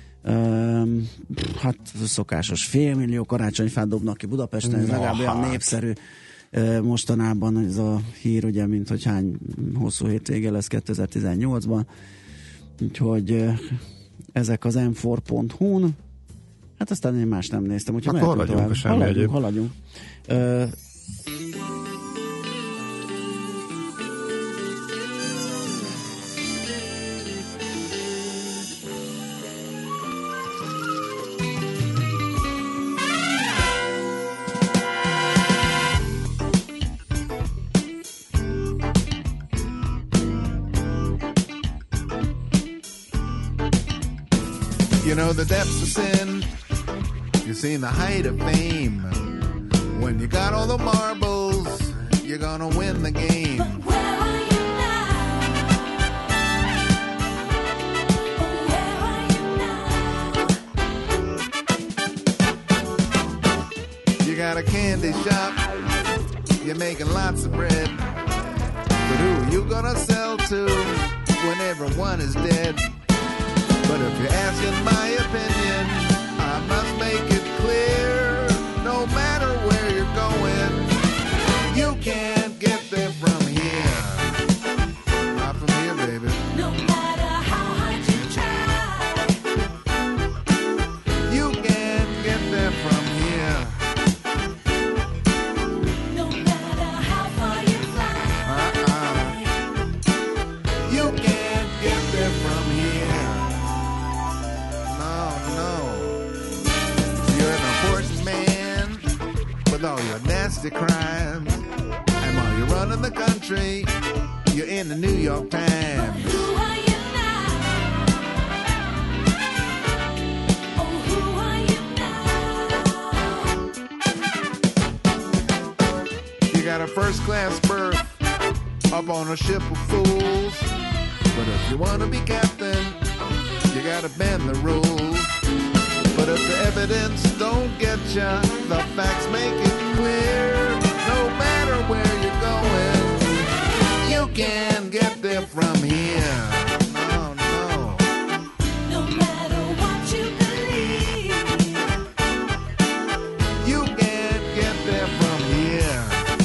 Hát szokásos 500 000 karácsonyfát dobnak ki Budapesten, ez legalább olyan népszerű mostanában ez a hír, ugye, mint hogy hány hosszú hétvége lesz 2018-ban. Úgyhogy ezek az m4.hu-n, hát aztán én más nem néztem, úgyhogy haladjunk.
You know the depths of sin, you've seen the height of fame. When you got all the marbles, you're gonna win the game. But where are you now? Oh, where are you now? You got a candy shop, you're making lots of bread. But who you gonna sell to when everyone is dead? But if you're asking my opinion, I must make it clear, no matter where you're going, you can't get there from here. Not from here, baby. No matter how hard you try, you can't get there from here. No matter how far you fly, you can't get there from here. No. You're an important man with all your nasty crimes, and while you're running the country, you're in the New York Times. Who are you now? Oh, who are you now? You got a first-class berth up on a ship of fools, but if you want to be captain, you gotta bend the rules. But if the evidence don't get ya, the facts make it clear. No matter where you're going, you can get there from here. No. No matter what you believe, you can't get there from here.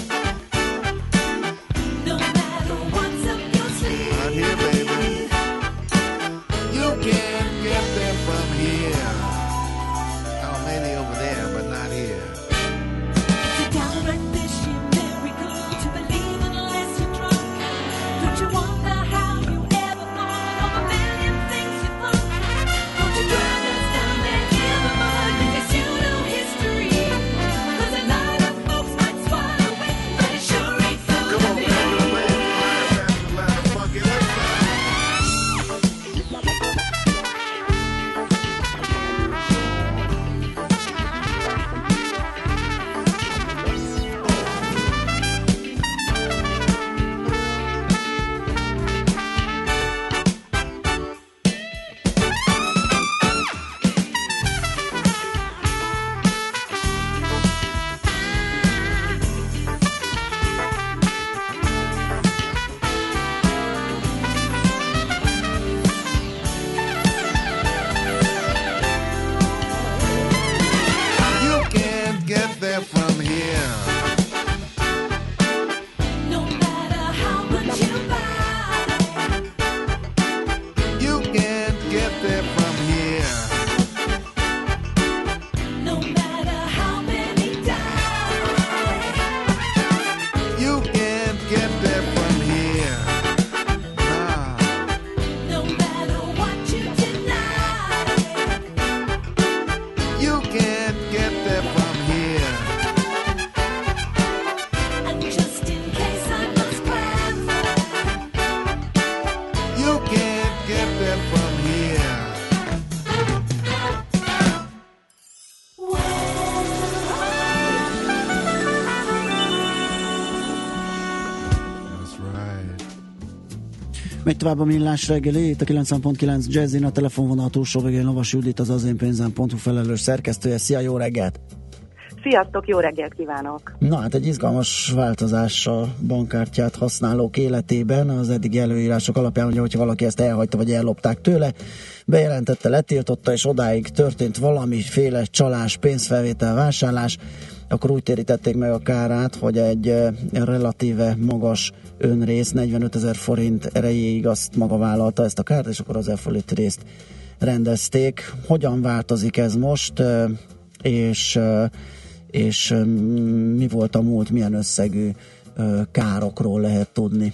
No matter what's up your sleeve, not here, baby. You can't get there from here. Oh, maybe over there, but not here. It's a downright fishing miracle to believe unless you're drunk. Don't you wonder how you ever thought of a million things you thought? Don't you drive us down that hill of mud because you know history? 'Cause a lot of folks might swallow it, but it sure ain't so. Come on, baby, let's funky, let's go. You can't get there from here. No matter how much you buy, you can't get there from here. No matter how many die, you can't get there from here. Nah. No matter what you deny, you can't get there from here. And just in case I must clarify, you can't get there from here. That's right.
Megy tovább a Millás reggeli, itt a 90.9 Jazzin, a telefonvonal túlsó végén Lovas Judit, az azénpénzem.hu felelős szerkesztője. Szia, jó reggelt!
Sziasztok, jó reggelt kívánok!
Na hát egy izgalmas változás a bankkártyát használók életében. Az eddigi előírások alapján, hogyha valaki ezt elhagyta vagy ellopták tőle, bejelentette, letiltotta, és odáig történt valamiféle csalás, pénzfelvétel, vásárlás, akkor úgy térítették meg a kárát, hogy egy relatíve magas önrész, 45 000 forint erejéig azt maga vállalta ezt a kárt, és akkor az elfölötti részt rendezték. Hogyan változik ez most, és mi volt a múlt, milyen összegű károkról lehet tudni?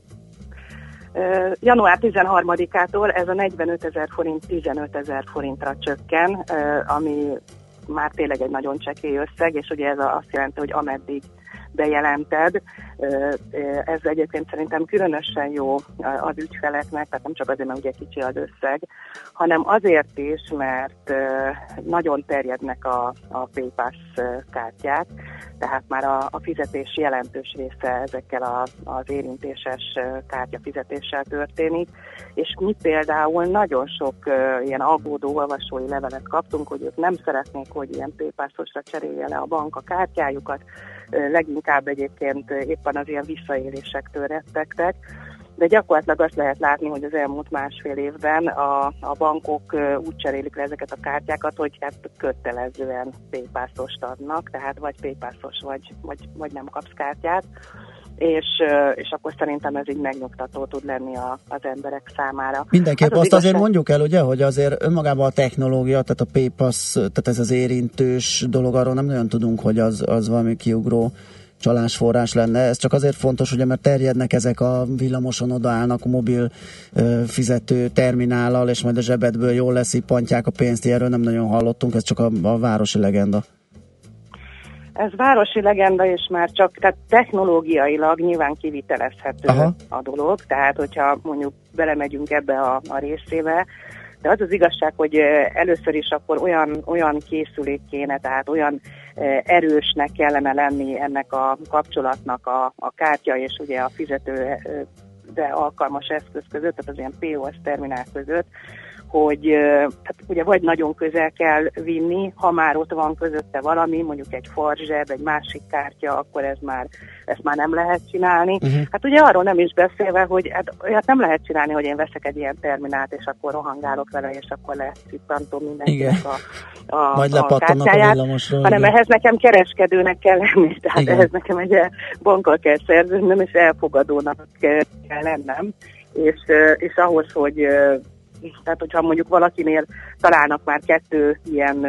Január 13-ától ez a 45 000 forint 15 000 forintra csökken, ami már tényleg egy nagyon csekély összeg, és ugye ez azt jelenti, hogy ameddig bejelented, Ez egyébként szerintem különösen jó az ügyfeleknek, tehát nem csak azért, mert ugye kicsi az összeg, hanem azért is, mert nagyon terjednek a PayPass kártyák, tehát már a fizetés jelentős része ezekkel az érintéses kártyafizetéssel történik, és mi például nagyon sok ilyen aggódó olvasói levelet kaptunk, hogy ők nem szeretnék, hogy ilyen PayPass-osra cserélje le a bank a kártyájukat, leginkább egyébként éppen az ilyen visszaélésektől rettegtek, de gyakorlatilag azt lehet látni, hogy az elmúlt másfél évben a bankok úgy cserélik le ezeket a kártyákat, hogy hát kötelezően PayPass-ost adnak, tehát vagy PayPass-os, vagy nem kapsz kártyát, és akkor szerintem ez így megnyugtató tud lenni az emberek számára.
Mindenképp azt azért mondjuk el, ugye, hogy azért önmagában a technológia, tehát a PayPass, tehát ez az érintős dolog, arról nem nagyon tudunk, hogy az valami kiugró csalásforrás lenne. Ez csak azért fontos, ugye, mert terjednek ezek a villamoson odaállnak a mobil fizető terminállal, és majd a zsebedből jól leszippantják a pénzt, erről nem nagyon hallottunk, ez csak a városi legenda.
Ez városi legenda, és már csak tehát technológiailag nyilván kivitelezhető a dolog, tehát hogyha mondjuk belemegyünk ebbe a részébe, de az az igazság, hogy először is akkor olyan készülék kéne, tehát olyan erősnek kellene lenni ennek a kapcsolatnak a kártya és ugye a fizető de alkalmas eszköz között, tehát az ilyen POS terminál között, hogy hát ugye vagy nagyon közel kell vinni, ha már ott van közötte valami, mondjuk egy farzseb, egy másik kártya, akkor ezt már nem lehet csinálni. Hát ugye arról nem is beszélve, hogy hát nem lehet csinálni, hogy én veszek egy ilyen terminált, és akkor rohangálok vele, és akkor leszippantom mindenkinek a kártyáját, hanem ehhez nekem kereskedőnek kell lenni, tehát ehhez nekem egy bankkal kell szerződnöm, és elfogadónak kell lennem, és ahhoz, hogy tehát, hogyha mondjuk valakinél találnak már 2 ilyen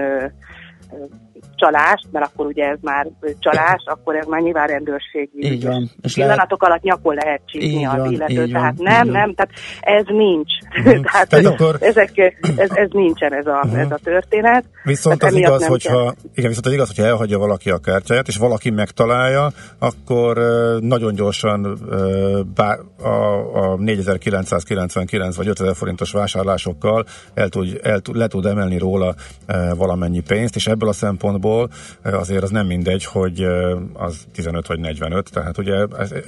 csalást, mert akkor ugye ez már csalás, akkor ez már nyilván rendőrségi.
Így van. És
pillanatok alatt nyakon lehet csípni az illetőt. Tehát nem, tehát ez nincs. Tehát ez nincsen ez a történet.
Viszont az igaz, hogyha elhagyja valaki a kártyáját, és valaki megtalálja, akkor nagyon gyorsan a 4999 vagy 5000 forintos vásárlásokkal le tud emelni róla valamennyi pénzt, és ebből a szempontból azért az nem mindegy, hogy az 15 vagy 45, tehát ugye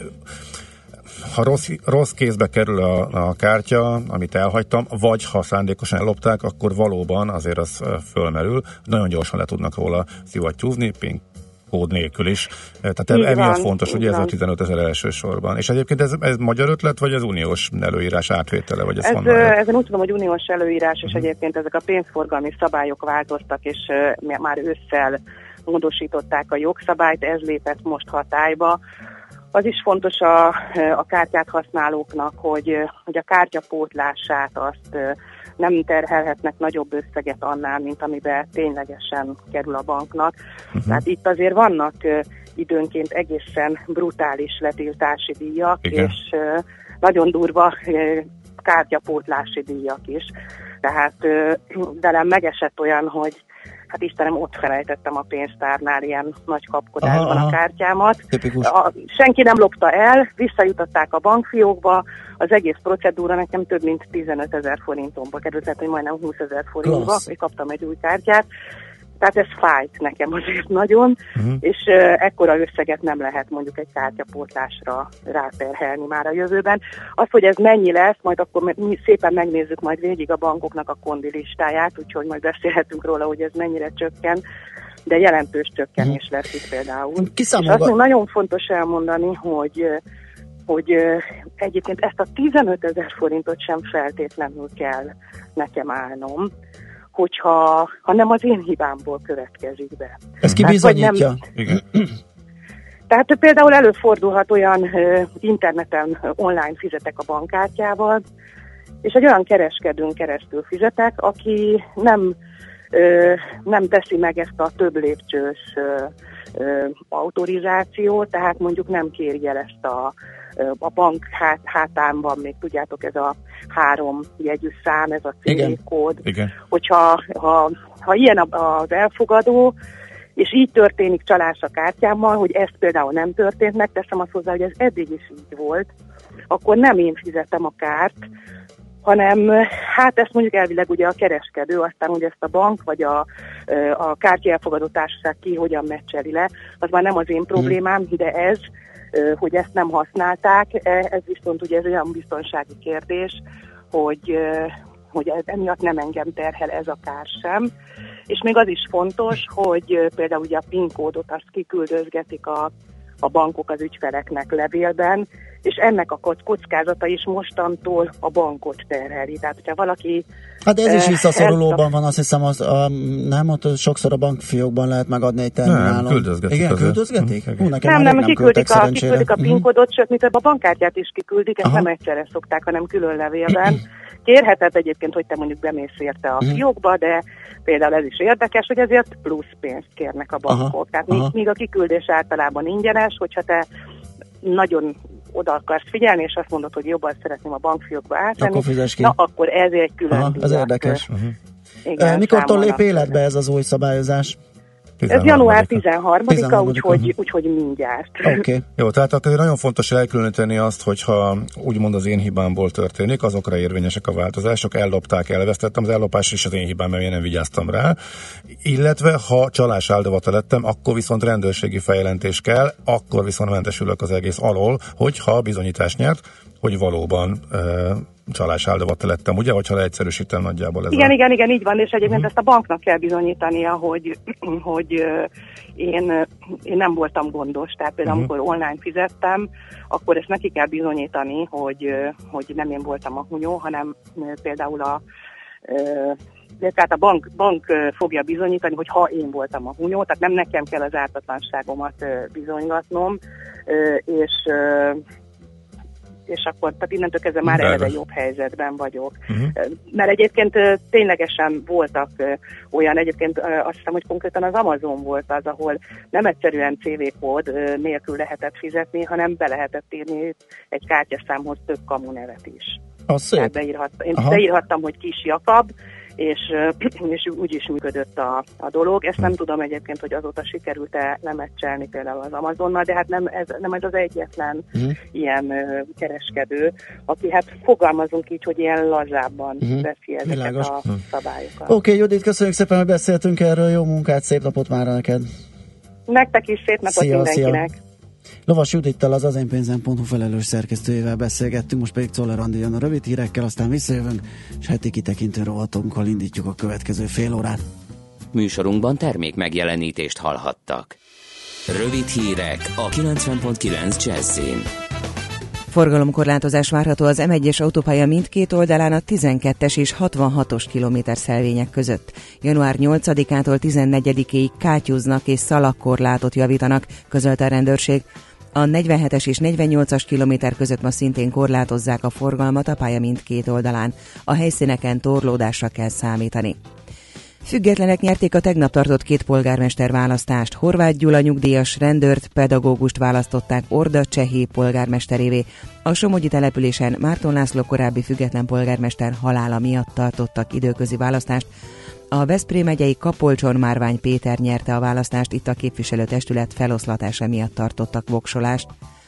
ha rossz kézbe kerül a kártya, amit elhagytam, vagy ha szándékosan ellopták, akkor valóban azért az fölmerül, nagyon gyorsan le tudnak róla szivattyúzni, PIN kód nélkül is. Tehát emiatt fontos, hogy ez a 15 000 elsősorban. És egyébként ez magyar ötlet, vagy ez uniós előírás átvétele? Vagy
ezen úgy tudom, hogy uniós előírás, és egyébként ezek a pénzforgalmi szabályok változtak, és már ősszel módosították a jogszabályt, ez lépett most hatályba. Az is fontos a kártyát használóknak, hogy a kártya pótlását azt nem terhelhetnek nagyobb összeget annál, mint amiben ténylegesen kerül a banknak. Tehát itt azért vannak időnként egészen brutális letiltási díjak, és nagyon durva kártyapótlási díjak is. Tehát velem megesett olyan, hogy hát Istenem, ott felejtettem a pénztárnál ilyen nagy kapkodásban a kártyámat. Senki nem lopta el, visszajutották a bankfiókba, az egész procedúra nekem több mint 15 000 forintomba került, tehát hogy majdnem 20 000 forintba, hogy kaptam egy új kártyát. Tehát ez fájt nekem azért nagyon, és ekkora összeget nem lehet mondjuk egy kártyapótlásra ráterhelni már a jövőben. Az, hogy ez mennyi lesz, majd akkor mi szépen megnézzük majd végig a bankoknak a kondilistáját, úgyhogy majd beszélhetünk róla, hogy ez mennyire csökken, de jelentős csökkenés lesz itt például. És azt még nagyon fontos elmondani, hogy egyébként ezt a 15 000 forintot sem feltétlenül kell nekem állnom, hogyha nem az én hibámból következik be.
Ez ki bizonyítja?
Tehát például előfordulhat olyan interneten online fizetek a bankkártyával, és egy olyan kereskedőn keresztül fizetek, aki nem teszi meg ezt a több lépcsős autorizációt, tehát mondjuk nem kéri el ezt a bank hátán van még, tudjátok, ez a 3 jegyű szám, ez a CVV kód. Hogyha ilyen az elfogadó, és így történik csalás a kártyámmal, hogy ez például nem történt meg, teszem azt hozzá, hogy ez eddig is így volt, akkor nem én fizetem a kárt, hanem hát ezt mondjuk elvileg ugye a kereskedő, aztán hogy ezt a bank vagy a kártya elfogadó társaság ki hogyan meccseli le, az már nem az én problémám, de ez, hogy ezt nem használták, ez viszont ugye ez olyan biztonsági kérdés, hogy emiatt nem engem terhel ez a kár sem. És még az is fontos, hogy például ugye a PIN kódot azt kiküldözgetik a bankok az ügyfeleknek levélben, és ennek a kockázata is mostantól a bankot terheli. Tehát, hogyha valaki...
Hát ez is visszaszorulóban van, azt hiszem, nem, ott sokszor a bankfiókban lehet megadni egy terminálon.
Nem, küldözgetik.
Igen, küldözgetik?
Nem, kiküldik a PIN kódot, sőt, mint a bankkártyát is kiküldik, ezt nem egyszerre szokták, hanem külön levélben. Kérheted egyébként, hogy te mondjuk bemész érte a fiókba, de például ez is érdekes, hogy ezért plusz pénzt kérnek a bankok. Tehát míg a kiküldés általában ingyenes, hogyha te nagyon oda akarsz figyelni, és azt mondod, hogy jobban szeretném a bankfiókba átvenni, akkor ezért külön díjat.
Ez érdekes.
Igen,
mikortól lép életbe ez az új szabályozás?
Ez január 13-a, úgyhogy mindjárt.
Okay.
Jó, tehát akkor nagyon fontos elkülöníteni azt, hogyha úgymond az én hibámból történik, azokra érvényesek a változások, ellopták, elvesztettem, az ellopás is az én hibám, mert én nem vigyáztam rá, illetve ha csalás áldozata lettem, akkor viszont rendőrségi feljelentés kell, akkor viszont mentesülök az egész alól, hogyha bizonyítás nyert, hogy valóban csalás áldozata lettem, ugye? Hogyha leegyszerűsítem nagyjából ez.
Igen, így van, és egyébként ezt a banknak kell bizonyítania, hogy én nem voltam gondos, tehát például amikor online fizettem, akkor ezt neki kell bizonyítani, hogy nem én voltam a hunyó, hanem például tehát a bank fogja bizonyítani, hogy ha én voltam a hunyó, tehát nem nekem kell az ártatlanságomat bizonygatnom, és akkor tehát innentől kezdve már eleve jobb helyzetben vagyok. Mert egyébként ténylegesen voltak olyan, egyébként azt hiszem, hogy konkrétan az Amazon volt az, ahol nem egyszerűen CV-kód nélkül lehetett fizetni, hanem be lehetett írni egy kártyaszámhoz több kamu nevet is.
Tehát
beírhattam, hogy Kis Jakab, és úgy is működött a dolog. Ezt nem tudom egyébként, hogy azóta sikerült-e lemecselni például az Amazonnal, de hát nem ez az egyetlen ilyen kereskedő, aki hát fogalmazunk így, hogy ilyen lazábban veszi ezeket a szabályokat.
Oké, Judit, köszönjük szépen, hogy beszéltünk erről, jó munkát, szép napot már neked!
Nektek is szép napot mindenkinek!
Szia. Lovas Judittal, az azénpénzem.hu felelős szerkesztőjével beszélgettünk, most pedig Czoller Andi jön a rövid hírekkel, aztán visszajövünk, és heti kitekintő rovatunkkal indítjuk a következő fél órát.
Műsorunkban termék megjelenítést hallhattak. Rövid hírek a 90.9 Jazzin.
Forgalomkorlátozás várható az M1-es autópálya mindkét oldalán a 12-es és 66-os kilométerszellvények között. Január 8-ától 14-ig kátyúznak és szalagkorlátot javítanak, közölte a rendőrség. A 47-es és 48-as kilométer között ma szintén korlátozzák a forgalmat a pálya mindkét oldalán. A helyszíneken torlódásra kell számítani. Függetlenek nyerték a tegnap tartott 2 polgármester választást. Horváth Gyula nyugdíjas rendőrt, pedagógust választották Orda Csehi polgármesterévé. A somogyi településen Márton László korábbi független polgármester halála miatt tartottak időközi választást. A Veszprém megyei Kapolcson Márvány Péter nyerte a választást, itt a képviselőtestület feloszlatása miatt tartottak voksolást.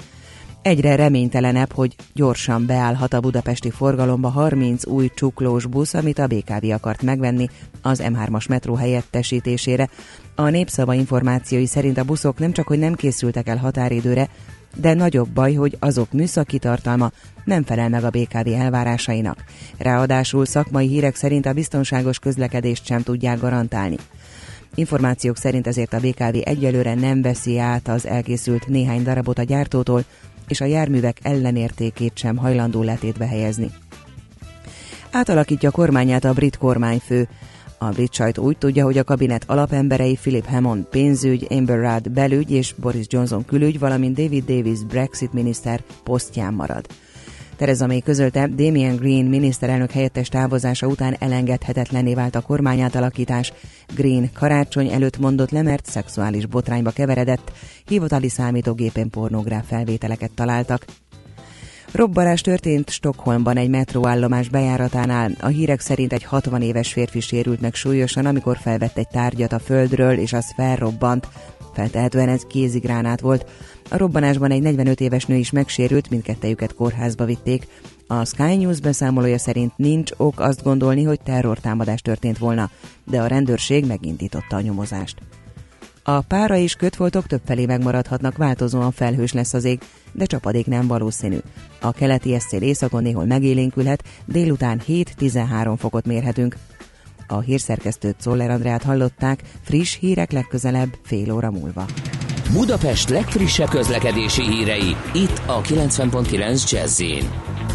Egyre reménytelenebb, hogy gyorsan beállhat a budapesti forgalomba 30 új csuklós busz, amit a BKV akart megvenni az M3-as metró helyettesítésére. A Népszava információi szerint a buszok nem csak hogy nem készültek el határidőre, de nagyobb baj, hogy azok műszaki tartalma nem felel meg a BKV elvárásainak. Ráadásul szakmai hírek szerint a biztonságos közlekedést sem tudják garantálni. Információk szerint ezért a BKV egyelőre nem veszi át az elkészült néhány darabot a gyártótól, és a járművek ellenértékét sem hajlandó letétbe helyezni. Átalakítja a kormányát a brit kormányfő. A brit sajtó úgy tudja, hogy a kabinet alapemberei Philip Hammond pénzügy, Amber Rudd belügy és Boris Johnson külügy, valamint David Davis Brexit miniszter posztján marad. Theresa May közölte, Damien Green miniszterelnök helyettes távozása után elengedhetetlenné vált a kormányátalakítás. Green karácsony előtt mondott le, mert szexuális botrányba keveredett, hivatali számítógépen pornográf felvételeket találtak. Robbanás történt Stockholmban egy metróállomás bejáratánál. A hírek szerint egy 60 éves férfi sérült meg súlyosan, amikor felvett egy tárgyat a földről, és az felrobbant. Feltehetően ez kézigránát volt. A robbanásban egy 45 éves nő is megsérült, mindkettejüket kórházba vitték. A Sky News beszámolója szerint nincs ok azt gondolni, hogy terrortámadás történt volna, de a rendőrség megindította a nyomozást. A pára és kötfoltok többfelé megmaradhatnak, változóan felhős lesz az ég, de csapadék nem valószínű. A keleti szél északon néhol megélénkülhet, délután 7-13 fokot mérhetünk. A hírszerkesztőt, Czoller Andrát hallották, friss hírek legközelebb fél óra múlva.
Budapest legfrissebb közlekedési hírei, itt a 90.9 Jazz-in.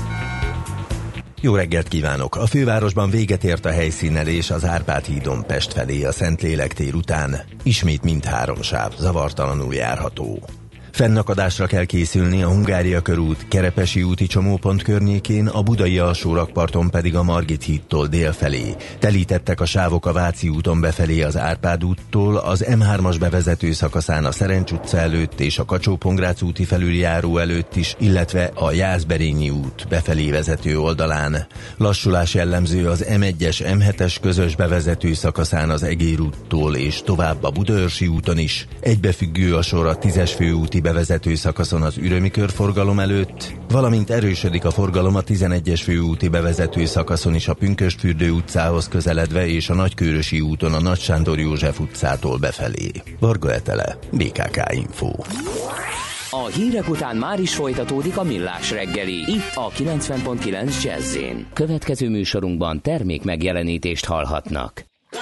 Jó reggelt kívánok! A fővárosban véget ért a helyszínelés az Árpád hídon Pest felé a Szentlélek tér után. Ismét mindhárom sáv zavartalanul járható. Fennakadásra kell készülni a Hungária körút, Kerepesi úti csomópont környékén, a budai alsórakparton pedig a Margit hídtól dél felé. Telítettek a sávok a Váci úton befelé az Árpád úttól, az M3-as bevezető szakaszán a Szerencs utca előtt és a Kacsó-Pongrác úti felüljáró előtt is, illetve a Jászberényi út befelé vezető oldalán. Lassulás jellemző az M1-es, M7-es közös bevezető szakaszán az Egér úttól és tovább a Budaörsi úton is. Egybefüggő a sor a 10-es főúti bevezető szakaszon az Ürömi körforgalom előtt, valamint erősödik a forgalom a 11-es főúti bevezető szakaszon is a Pünkösdfürdő utcához közeledve és a Nagykőrösi úton a Nagy Sándor József utcától befelé. Varga Etele, BKK Info.
A hírek után már is folytatódik a Millás reggeli, itt a 90.9 Jazz-in. Következő műsorunkban termék megjelenítést hallhatnak.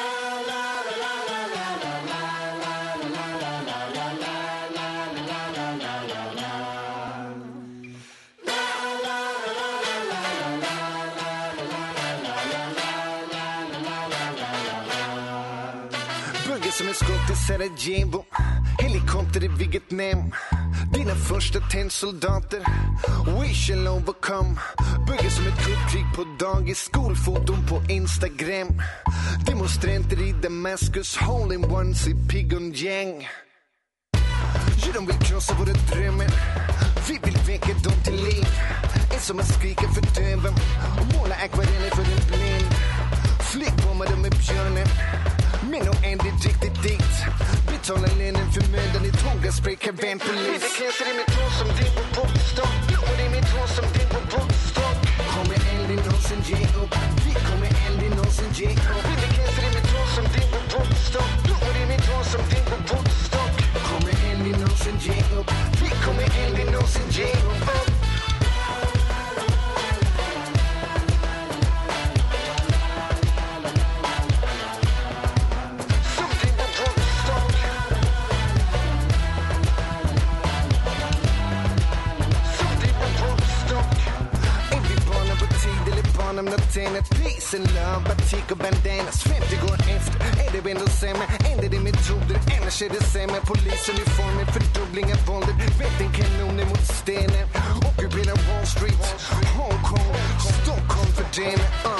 Som ett skott i Sarajevo, helikopter i Vietnam. Dina första tennsoldater, we shall overcome. Bygger som ett kuppkrig på dagis, skolfoton på Instagram. Demonstranter i Damaskus, holding ones i Pyongyang. Ja, de vill krossa våra drömmar, vi vill väcka dem till liv. En som att skrika för döven och måla akvareller för en blind. Flickbommar de med björnen, men nog ändå riktigt dit. Betala lönen för mödan i tågaspray, kavanpolis. Vinterkläder i mitt hår som din på bokstock. Blommor i mitt hår som din på bokstock. Kommer aldrig någonsin ge upp, vi kommer aldrig någonsin ge upp. Vinterkläder i mitt hår som din på bokstock. Blommor i mitt hår som din på bokstock. Kommer aldrig någonsin ge upp, vi kommer aldrig någonsin ge upp. Ett pris, en lön, batik och bandanas 50 går efter, är det ändå sämre? Ändrar det metoder, annars är det sämre. Polisuniformer, fördubbling av våldet. Vätten kanoner mot stenen. Ockupera Wall Street, Hongkong, Stockholm för den.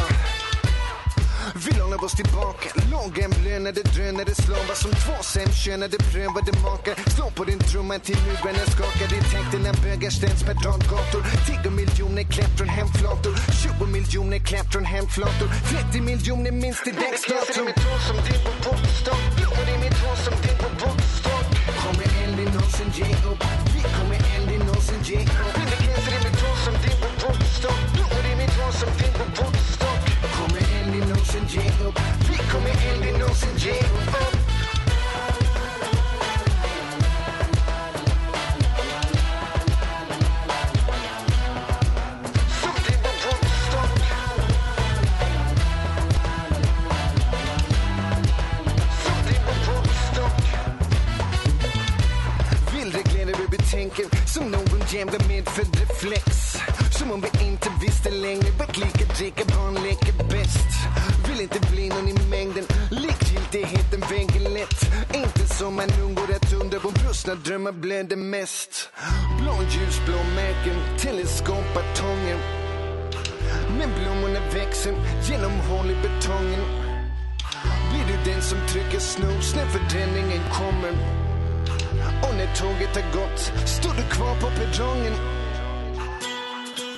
Vill hålla oss tillbaka. Lågämblönade drönare slavar som två sämkönade prövade makar. Slå på din trumma till murarna skakar. Det tänkte när bögar ställs per radgator. 10 miljoner klätt från hemflator. 20 miljoner klätt från hemflator. 30 miljoner minst i dagsdator. Mitt hår som din på bokstock. Blommor i mitt hår som din på bokstock. Kommer aldrig någonsin ge upp, vi kommer aldrig någonsin ge upp. Vinterkläder i mitt hår som din på bokstock. Blommor i mitt hår som din på bokstock. Kommer aldrig någonsin ge upp, vi kommer aldrig någonsin ge upp. Som någon jämnar med för reflex. Som om vi inte visste längre vart lika dricka barn leker bäst. Vill inte bli någon i mängden, likgiltigheten väger lätt. Inte som man undgår att undra på brustna drömmar blöder mest. Blå ljusblå märken, teleskopbatongen. Men blommorna växer genom hål i betongen. Blir du den som trycker snooze när förändringen kommer? Och när tåget har gått, står du kvar på perrongen.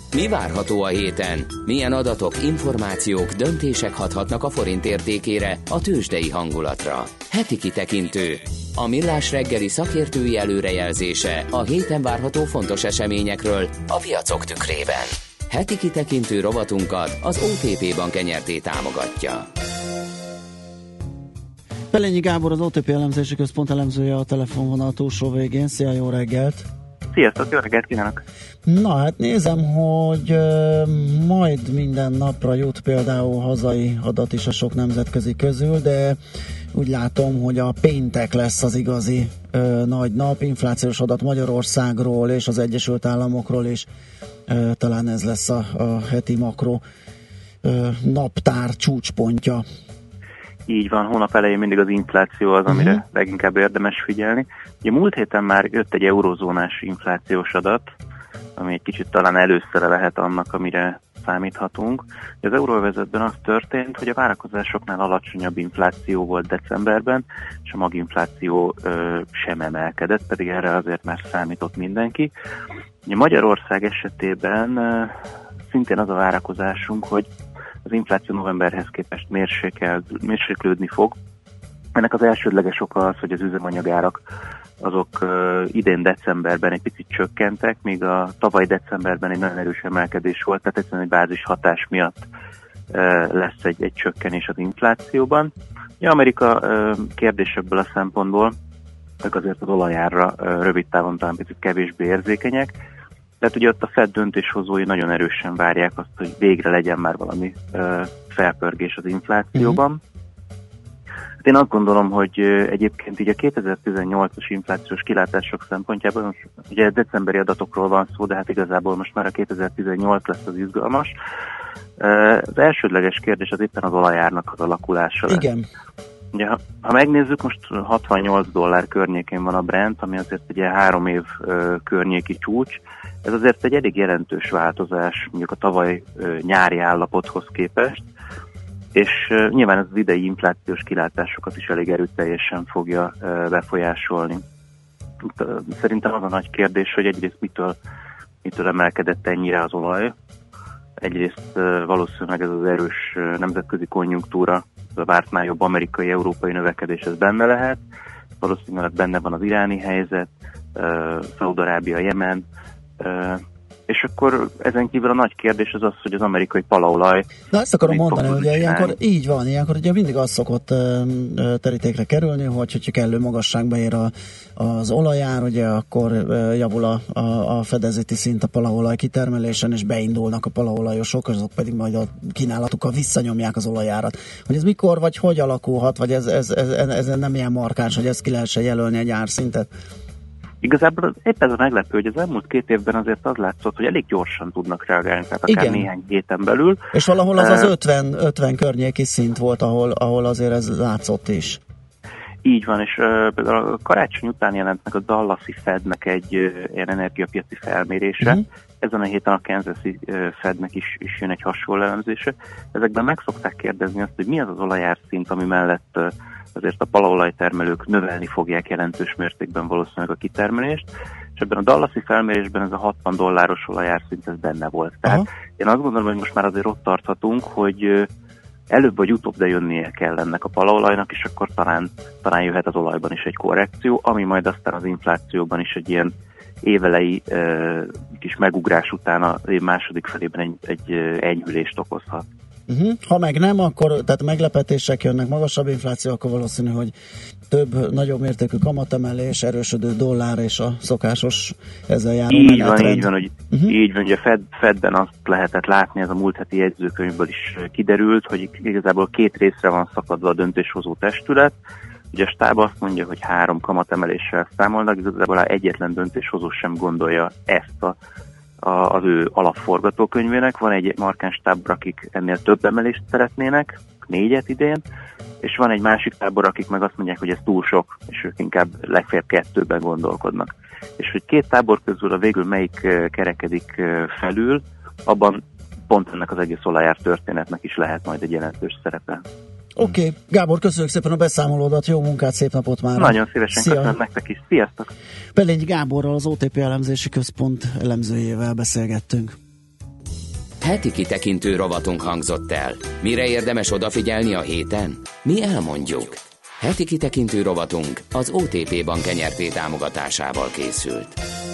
Mi várható a héten? Milyen adatok, információk, döntések hathatnak a forint értékére, a tőzsdei hangulatra? Heti kitekintő. A Millás reggeli szakértői előrejelzése a héten várható fontos eseményekről a piacok tükrében. Heti kitekintő rovatunkat az OTP Bank Nyrt. Támogatja.
Pelényi Gábor, az OTP elemzési központ elemzője a telefonvonal túlsó végén. Szia, jó reggelt!
Sziasztok, jó reggelt kívánok!
Na, hát nézem, hogy majd minden napra jut például hazai adat is a sok nemzetközi közül, de úgy látom, hogy a péntek lesz az igazi nagy nap, inflációs adat Magyarországról és az Egyesült Államokról is. Talán ez lesz a heti makro naptár csúcspontja.
Így van, hónap elején mindig az infláció az, amire leginkább érdemes figyelni. Ugye múlt héten már jött egy eurozónás inflációs adat, ami egy kicsit talán előszere lehet annak, amire számíthatunk. Az euróövezetben az történt, hogy a várakozásoknál alacsonyabb infláció volt decemberben, és a maginfláció sem emelkedett, pedig erre azért már számított mindenki. Ugye Magyarország esetében szintén az a várakozásunk, hogy az infláció novemberhez képest mérséklődni fog. Ennek az elsődleges oka az, hogy az üzemanyagárak azok idén decemberben egy picit csökkentek, míg a tavaly decemberben egy nagyon erős emelkedés volt, tehát egyszerűen egy bázis hatás miatt lesz egy csökkenés az inflációban. Ja, Amerika kérdés ebből a szempontból, ők azért az olajárra rövid távon talán picit kevésbé érzékenyek, tehát ugye ott a Fed döntéshozói nagyon erősen várják azt, hogy végre legyen már valami felpörgés az inflációban. Hát én azt gondolom, hogy egyébként így a 2018-as inflációs kilátások szempontjából, ugye decemberi adatokról van szó, de hát igazából most már a 2018 lesz az izgalmas. Az elsődleges kérdés az éppen az olajárnak az alakulása lesz.
Igen.
Ugye, ha megnézzük, most $68 környékén van a Brent, ami azért ugye 3 év környéki csúcs. Ez azért egy elég jelentős változás mondjuk a tavaly nyári állapothoz képest, és nyilván ez az idei inflációs kilátásokat is elég erőteljesen fogja befolyásolni. Szerintem az a nagy kérdés, hogy egyrészt mitől emelkedett ennyire az olaj. Egyrészt valószínűleg ez az erős nemzetközi konjunktúra, a vártnál jobb amerikai-európai növekedés, ez benne lehet. Valószínűleg benne van az iráni helyzet, Szaúd-Arábia, Jemen, és akkor ezen kívül a nagy kérdés az az, hogy az amerikai palaolaj...
Na ezt akarom mondani, hogy ilyenkor így van, ilyenkor ugye mindig az szokott terítékre kerülni, hogyha kellő magasságba ér az olajár, ugye akkor javul a fedezeti szint a palaolaj kitermelésen, és beindulnak a palaolajosok, azok pedig majd a kínálatukkal visszanyomják az olajárat. Hogy ez mikor vagy hogy alakulhat, vagy ez nem ilyen markáns, hogy ezt ki lehessen jelölni egy árszintet?
Igazából éppen ez a meglepő, hogy az elmúlt 2 évben azért az látszott, hogy elég gyorsan tudnak reagálni, tehát akár igen, néhány héten belül.
És valahol az 50 környéki szint volt, ahol azért ez látszott is.
Így van, és például a karácsony után jelent meg a Dallasi Fednek egy ilyen energiapiaci felmérése. Ezen a héten a Kansasi Fednek is jön egy hasonló elemzése. Ezekben meg szokták kérdezni azt, hogy mi az az olajárszint, ami mellett azért a palaolajtermelők növelni fogják jelentős mértékben valószínűleg a kitermelést, és ebben a Dallasi felmérésben ez a $60 olajárszint ez benne volt. Tehát én azt gondolom, hogy most már azért ott tarthatunk, hogy előbb vagy utóbb, de jönnie kell ennek a palaolajnak, és akkor talán jöhet az olajban is egy korrekció, ami majd aztán az inflációban is egy ilyen évelei kis megugrás után a év második felében egy enyhülést okozhat.
Ha meg nem, akkor tehát meglepetések jönnek, magasabb infláció, akkor valószínű, hogy több, nagyobb mértékű kamatemelés, erősödő dollár és a szokásos ezzel járó menetrend.
Így van, hogy a Fedben azt lehetett látni, ez a múlt heti jegyzőkönyvből is kiderült, hogy igazából 2 részre van szakadva a döntéshozó testület. Ugye a stáb azt mondja, hogy 3 kamatemeléssel számolnak, igazából egyetlen döntéshozó sem gondolja ezt az ő alapforgatókönyvének. Van egy markáns tábor, akik ennél több emelést szeretnének, 4 idén, és van egy másik tábor, akik meg azt mondják, hogy ez túl sok, és ők inkább legfeljebb 2-ben gondolkodnak. És hogy 2 tábor közül a végül melyik kerekedik felül, abban pont ennek az egész olajár történetnek is lehet majd egy jelentős szerepe.
Oké. Gábor, köszönjük szépen a beszámolódat, jó munkát, szép napot már!
Nagyon szívesen, köszönöm nektek is, sziasztok!
Pelényi Gáborral, az OTP elemzési központ elemzőjével beszélgettünk.
Heti kitekintő rovatunk hangzott el. Mire érdemes odafigyelni a héten? Mi elmondjuk. Heti kitekintő rovatunk az OTP Bank NRP támogatásával készült.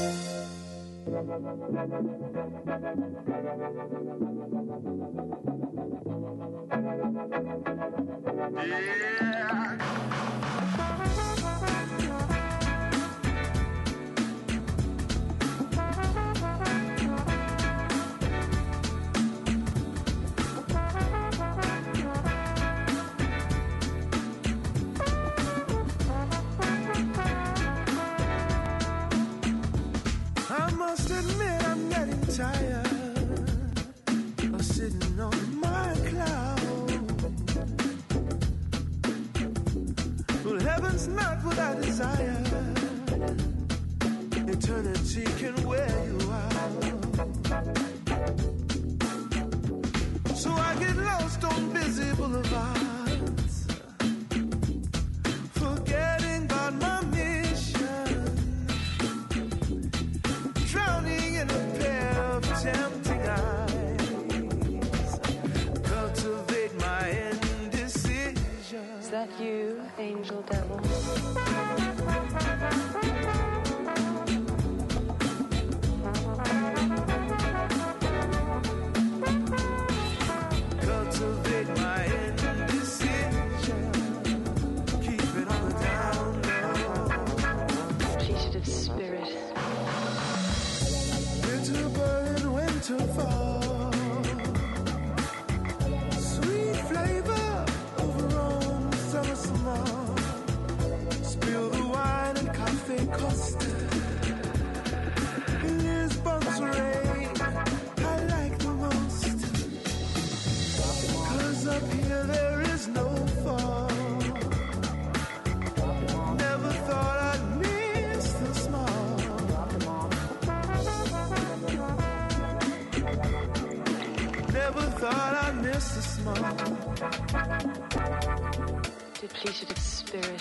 Depleted of spirit.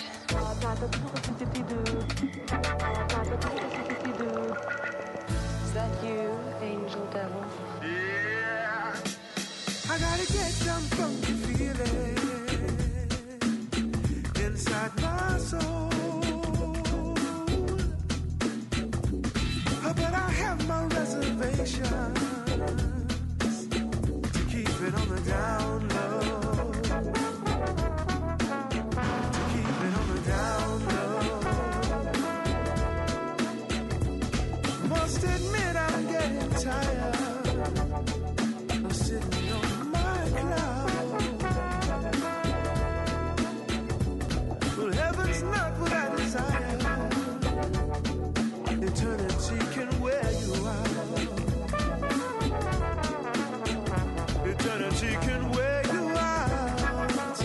Is that you, angel devil?
Yeah. I gotta get some funky feeling inside my soul. But I have my reservations to keep it on the down low. Admit I'm getting tired of sitting on my cloud. Well, heaven's not what I desire. Eternity can wear you out. Eternity can wear you out.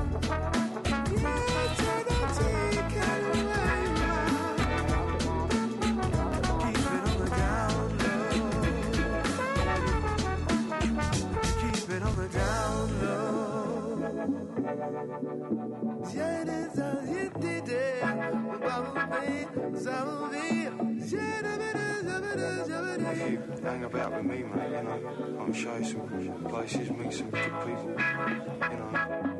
Eternity can wear you out. Keep it on the down low. Keep it on the down low.
Hang about with me, mate, you know. I'll show you some places, meet some good people, you know.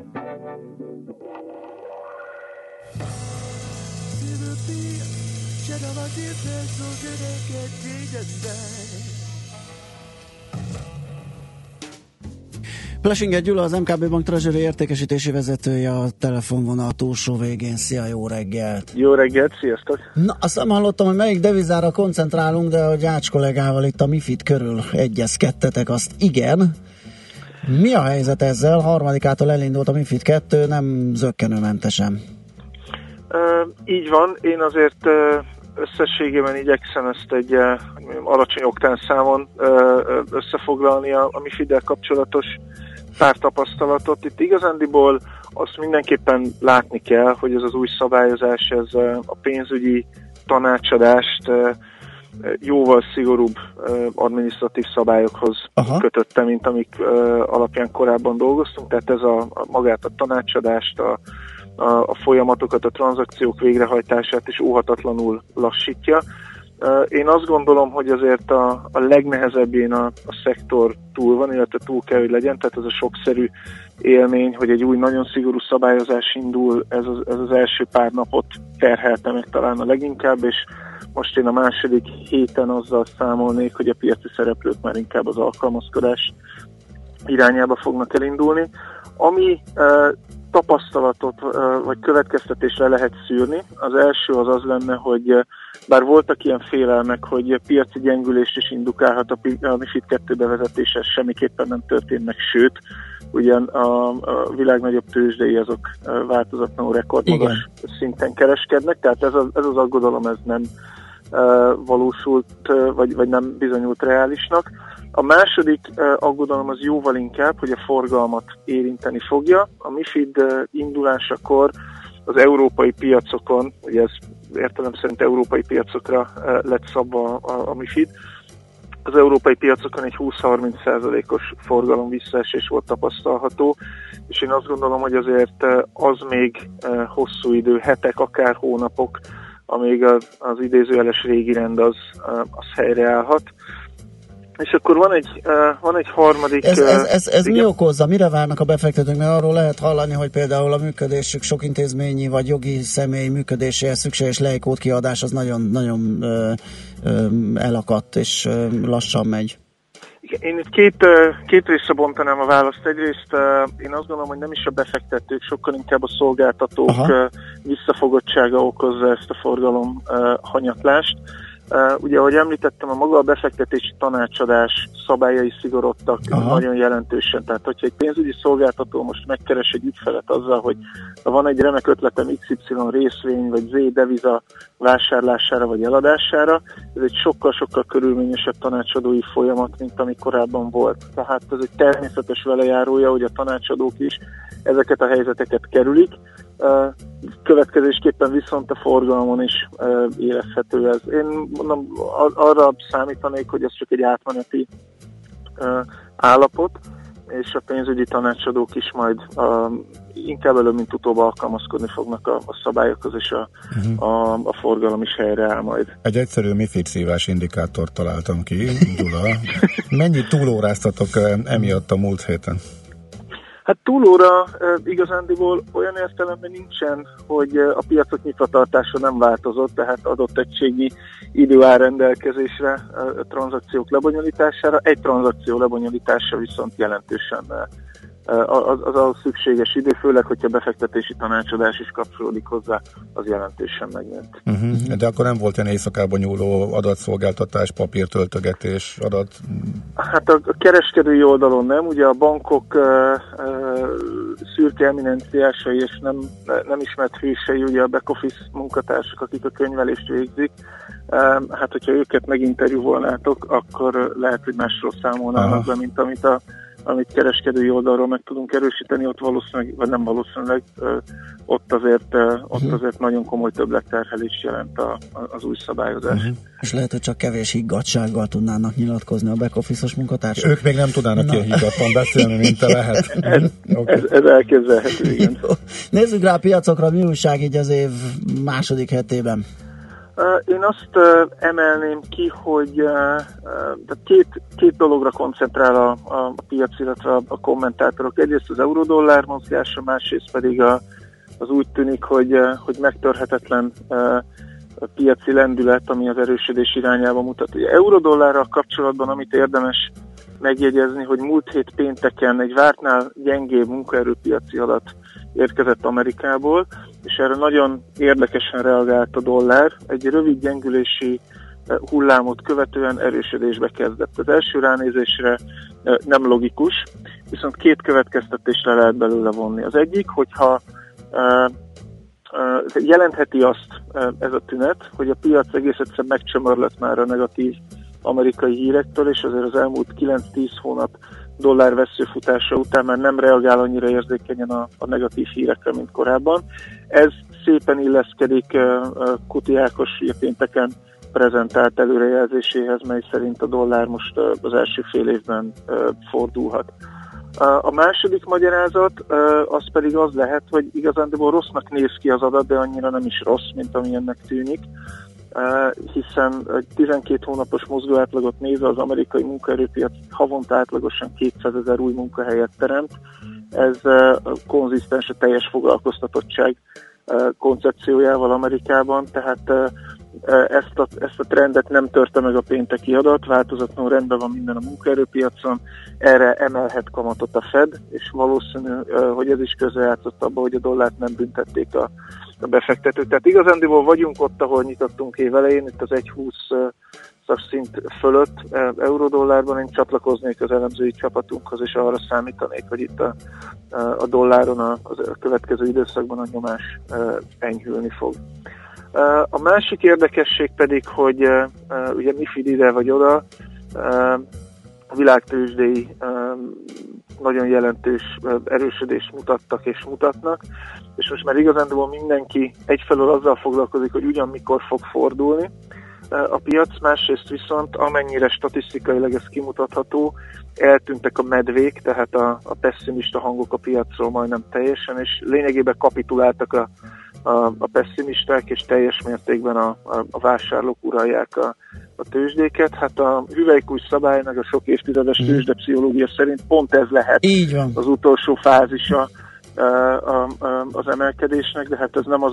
Plesinger Gyula, az MKB Bank Treasury értékesítési vezetője, a telefonvonal túlsó végén. Szia, jó reggelt!
Jó reggelt, sziasztok!
Na, azt nem hallottam, hogy melyik devizára koncentrálunk, de a Gyács kollégával itt a MiFID körül egyezkedtetek, azt igen. Mi a helyzet ezzel? Harmadikától elindult a MiFID 2, nem zökkenőmentesen.
Így van, én azért összességében igyekszem ezt egy alacsony oktánszámon összefoglalni a MiFID-del kapcsolatos pár tapasztalatot. Itt igazándiból azt mindenképpen látni kell, hogy ez az új szabályozás, ez a pénzügyi tanácsadást jóval szigorúbb adminisztratív szabályokhoz kötötte, mint amik alapján korábban dolgoztunk, tehát ez magát a tanácsadást, a folyamatokat, a tranzakciók végrehajtását is óhatatlanul lassítja. Én azt gondolom, hogy azért a legnehezebbén a szektor túl van, illetve túl kell, hogy legyen, tehát ez a sokszerű élmény, hogy egy új, nagyon szigorú szabályozás indul, ez az első pár napot terhelte meg talán a leginkább, és most én a második héten azzal számolnék, hogy a piaci szereplők már inkább az alkalmazkodás irányába fognak elindulni. Ami tapasztalatot vagy következtetésre lehet szűrni, az első az lenne, hogy bár voltak ilyen félelmek, hogy piaci gyengülést is indukálhat a MiFID 2 bevezetése, semmiképpen nem történt meg, sőt, ugyan a világ nagyobb tőzsdei azok változatlanul rekordmagas szinten kereskednek, tehát ez az aggodalom ez nem valósult, vagy nem bizonyult reálisnak. A második aggodalom az jóval inkább, hogy a forgalmat érinteni fogja. A MiFID indulásakor az európai piacokon, ugye ez értelem szerint európai piacokra lett szabva a MiFID, az európai piacokon egy 20-30%-os forgalom visszaesés volt tapasztalható, és én azt gondolom, hogy azért az még hosszú idő, hetek, akár hónapok, amíg az idézőjeles régi rend az helyreállhat. És akkor van egy harmadik...
Ez mi okozza? Mire várnak a befektetők? Mert arról lehet hallani, hogy például a működésük sok intézményi vagy jogi személy működéséhez szükséges lejkód kiadás az nagyon elakadt és lassan megy.
Én itt két részre bontanám a választ. Egyrészt én azt gondolom, hogy nem is a befektetők, sokkal inkább a szolgáltatók visszafogottsága okozza ezt a forgalom hanyatlást. Ugye, ahogy említettem, a maga a befektetési tanácsadás szabályai szigorodtak nagyon jelentősen. Tehát, hogyha egy pénzügyi szolgáltató most megkeres egy ügyfelet azzal, hogy van egy remek ötletem XY részvény vagy Z deviza vásárlására vagy eladására, ez egy sokkal-sokkal körülményesebb tanácsadói folyamat, mint ami korábban volt. Tehát ez egy természetes velejárója, hogy a tanácsadók is ezeket a helyzeteket kerülik. Következésképpen viszont a forgalmon is érezhető ez. Én mondom, arra számítanék, hogy ez csak egy átmeneti állapot, és a pénzügyi tanácsadók is majd inkább előbb, mint utóbb alkalmazkodni fognak a szabályokhoz, és a forgalom is helyreáll majd.
Egy egyszerű MiFID szívás indikátort találtam ki, Gyula. Mennyit túlóráztatok emiatt a múlt héten?
Hát túlóra igazándiból olyan értelemben nincsen, hogy a piacok nyitvatartása nem változott, tehát adott egységi idő áll rendelkezésre a tranzakciók lebonyolítására. Egy tranzakció lebonyolítása viszont jelentősen az a szükséges idő, főleg, hogyha befektetési tanácsadás is kapcsolódik hozzá, az jelentősen megnőtt.
De akkor nem volt ilyen éjszakában nyúló adatszolgáltatás, papírtöltögetés, adat?
Hát a kereskedői oldalon nem, ugye a bankok szürke eminenciásai és nem ismert hősei, ugye a back-office munkatársak, akik a könyvelést végzik. Hát, hogyha őket meginterjúvolnátok, akkor lehet, hogy másról számolnának be, mint amit kereskedői oldalról meg tudunk erősíteni, ott valószínűleg, vagy nem valószínűleg, ott azért nagyon komoly többletterhelést jelent az új szabályozás.
És lehet, hogy csak kevés higgadtsággal tudnának nyilatkozni a back-office-os munkatársak.
Ők még nem tudnának ilyen higgadtan beszélni, mint te lehet.
Ez elképzelhető, igen.
Nézzük rá a piacokra, mi újság így az év második hetében?
Én azt emelném ki, hogy két dologra koncentrál a piac, illetve a kommentátorok. Egyrészt az euró-dollár mozgása, másrészt pedig az úgy tűnik, hogy megtörhetetlen piaci lendület, ami az erősödés irányába mutat. Ugye euró-dollárral kapcsolatban, amit érdemes megjegyezni, hogy múlt hét pénteken egy vártnál gyengébb munkaerőpiaci adat érkezett Amerikából, és erre nagyon érdekesen reagált a dollár. Egy rövid gyengülési hullámot követően erősödésbe kezdett. Az első ránézésre nem logikus, viszont két következtetésre lehet belőle vonni. Az egyik, hogyha jelentheti azt ez a tünet, hogy a piac egész egyszer megcsömörlött már a negatív amerikai hírektől, és azért az elmúlt 9-10 hónap dollár veszőfutása után már nem reagál annyira érzékenyen a negatív hírekre, mint korábban. Ez szépen illeszkedik Kuti Ákos pénteken prezentált előrejelzéséhez, mely szerint a dollár most az első fél évben fordulhat. A második magyarázat az pedig az lehet, hogy igazándiból rossznak néz ki az adat, de annyira nem is rossz, mint amilyennek tűnik. hiszen egy 12 hónapos mozgóátlagot nézve az amerikai munkaerőpiac havonta átlagosan 200 000 új munkahelyet teremt. Ez konzisztens a teljes foglalkoztatottság koncepciójával Amerikában, tehát ezt a trendet nem törte meg a pénteki adat, változatlanul rendben van minden a munkaerőpiacon, erre emelhet kamatot a Fed, és valószínű, hogy ez is közrejátszott abba, hogy a dollárt nem büntették a befektetők. Tehát igazándiból vagyunk ott, ahol nyitottunk évelején, itt az 1,20 szint fölött euró-dollárban. Én csatlakoznék az elemzői csapatunkhoz, és arra számítanék, hogy itt a dolláron a következő időszakban a nyomás enyhülni fog. A másik érdekesség pedig, hogy ugye MiFID ide vagy oda, a világtőzsdéi nagyon jelentős erősödést mutattak és mutatnak, és most már igazándiból mindenki egyfelől azzal foglalkozik, hogy ugyan mikor fog fordulni a piac, másrészt viszont amennyire statisztikailag ez kimutatható, eltűntek a medvék, tehát a pessimista hangok a piacról majdnem teljesen, és lényegében kapituláltak a pessimisták, és teljes mértékben a vásárlók uralják a tőzsdéket. Hát a hüvelykúj szabály, meg a sok évtizedes tőzsdepszichológia szerint pont ez lehet az utolsó fázisa az emelkedésnek, de hát ez nem az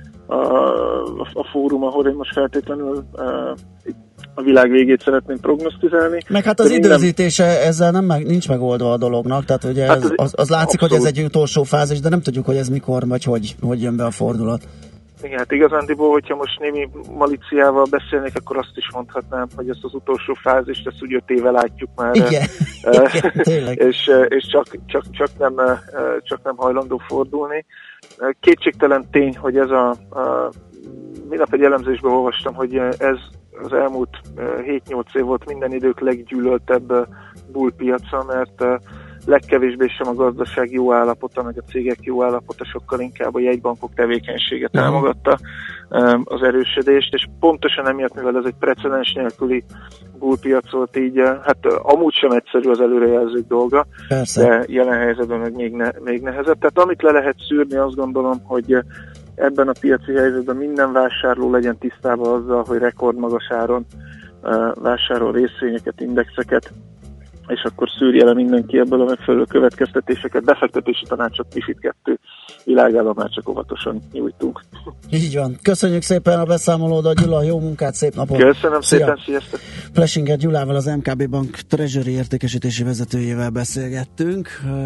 a fórum, ahol én most feltétlenül a világ végét szeretném prognosztizálni.
Meg hát az időzítése ezzel nincs megoldva a dolognak, tehát ugye hát az látszik, abszolút, hogy ez egy utolsó fázis, de nem tudjuk, hogy ez mikor, vagy hogy jön be a fordulat.
Igen, hát igazándiból, hogyha most némi malíciával beszélnék, akkor azt is mondhatnám, hogy ezt az utolsó fázist, ezt úgy 5 éve látjuk már. Igen, tényleg. És csak nem hajlandó fordulni. Kétségtelen tény, hogy ez minap egy elemzésben olvastam, hogy ez az elmúlt 7-8 év volt minden idők leggyűlöltebb bullpiaca, mert legkevésbé sem a gazdaság jó állapota, meg a cégek jó állapota, sokkal inkább a jegybankok tevékenysége támogatta az erősödést, és pontosan emiatt, mivel ez egy precedens nélküli bullpiac volt, így hát amúgy sem egyszerű az előrejelzők dolga, persze, de jelen helyzetben meg még nehezebb. Tehát amit le lehet szűrni, azt gondolom, hogy ebben a piaci helyzetben minden vásárló legyen tisztában azzal, hogy rekordmagas áron vásárol részvényeket, indexeket, és akkor szűrje le mindenki ebből a megfelelő következtetéseket. Befektetési tanácsot MiFID 2 világában már csak óvatosan nyújtunk.
Így van. Köszönjük szépen a beszámolódat, Gyula, jó munkát, szép napot!
Köszönöm szépen, sziasztok!
Plesinger Gyulával, az MKB Bank Treasury értékesítési vezetőjével beszélgettünk.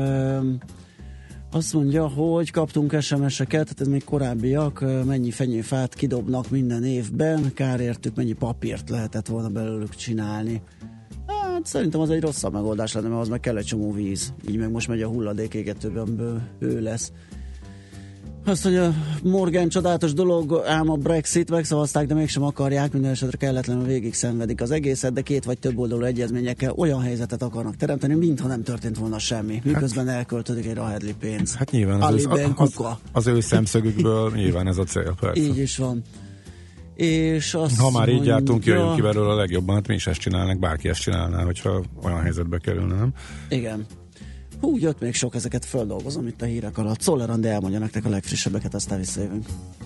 Azt mondja, hogy kaptunk SMS-eket, tehát ez még korábbiak, mennyi fenyőfát kidobnak minden évben, kárértük, mennyi papírt lehetett volna belőlük csinálni. Hát szerintem az egy rosszabb megoldás lenne, mert az meg kell egy csomó víz. Így meg most megy a hulladék égetőben hő lesz. Azt mondja, Morgan, csodálatos dolog, ám a Brexit, megszavazták, de mégsem akarják, minden esetre kelletlenül végig szenvedik az egészet, de 2 vagy több oldalú egyezményekkel olyan helyzetet akarnak teremteni, mintha nem történt volna semmi, miközben elköltödik egy rahedli pénz.
Hát nyilván az ő szemszögükből nyilván ez a cél, persze.
Így is van. És azt
ha már így jártunk, jöjjünk ki belőle a legjobban, hát mi is ezt csinálnánk, bárki ezt csinálná, hogyha olyan helyzetbe kerülne, nem?
Igen. Hú, jött még sok, ezeket földolgozom itt a hírek alatt. Szoller Andi elmondja nektek a legfrissebbeket, aztán visszajövünk.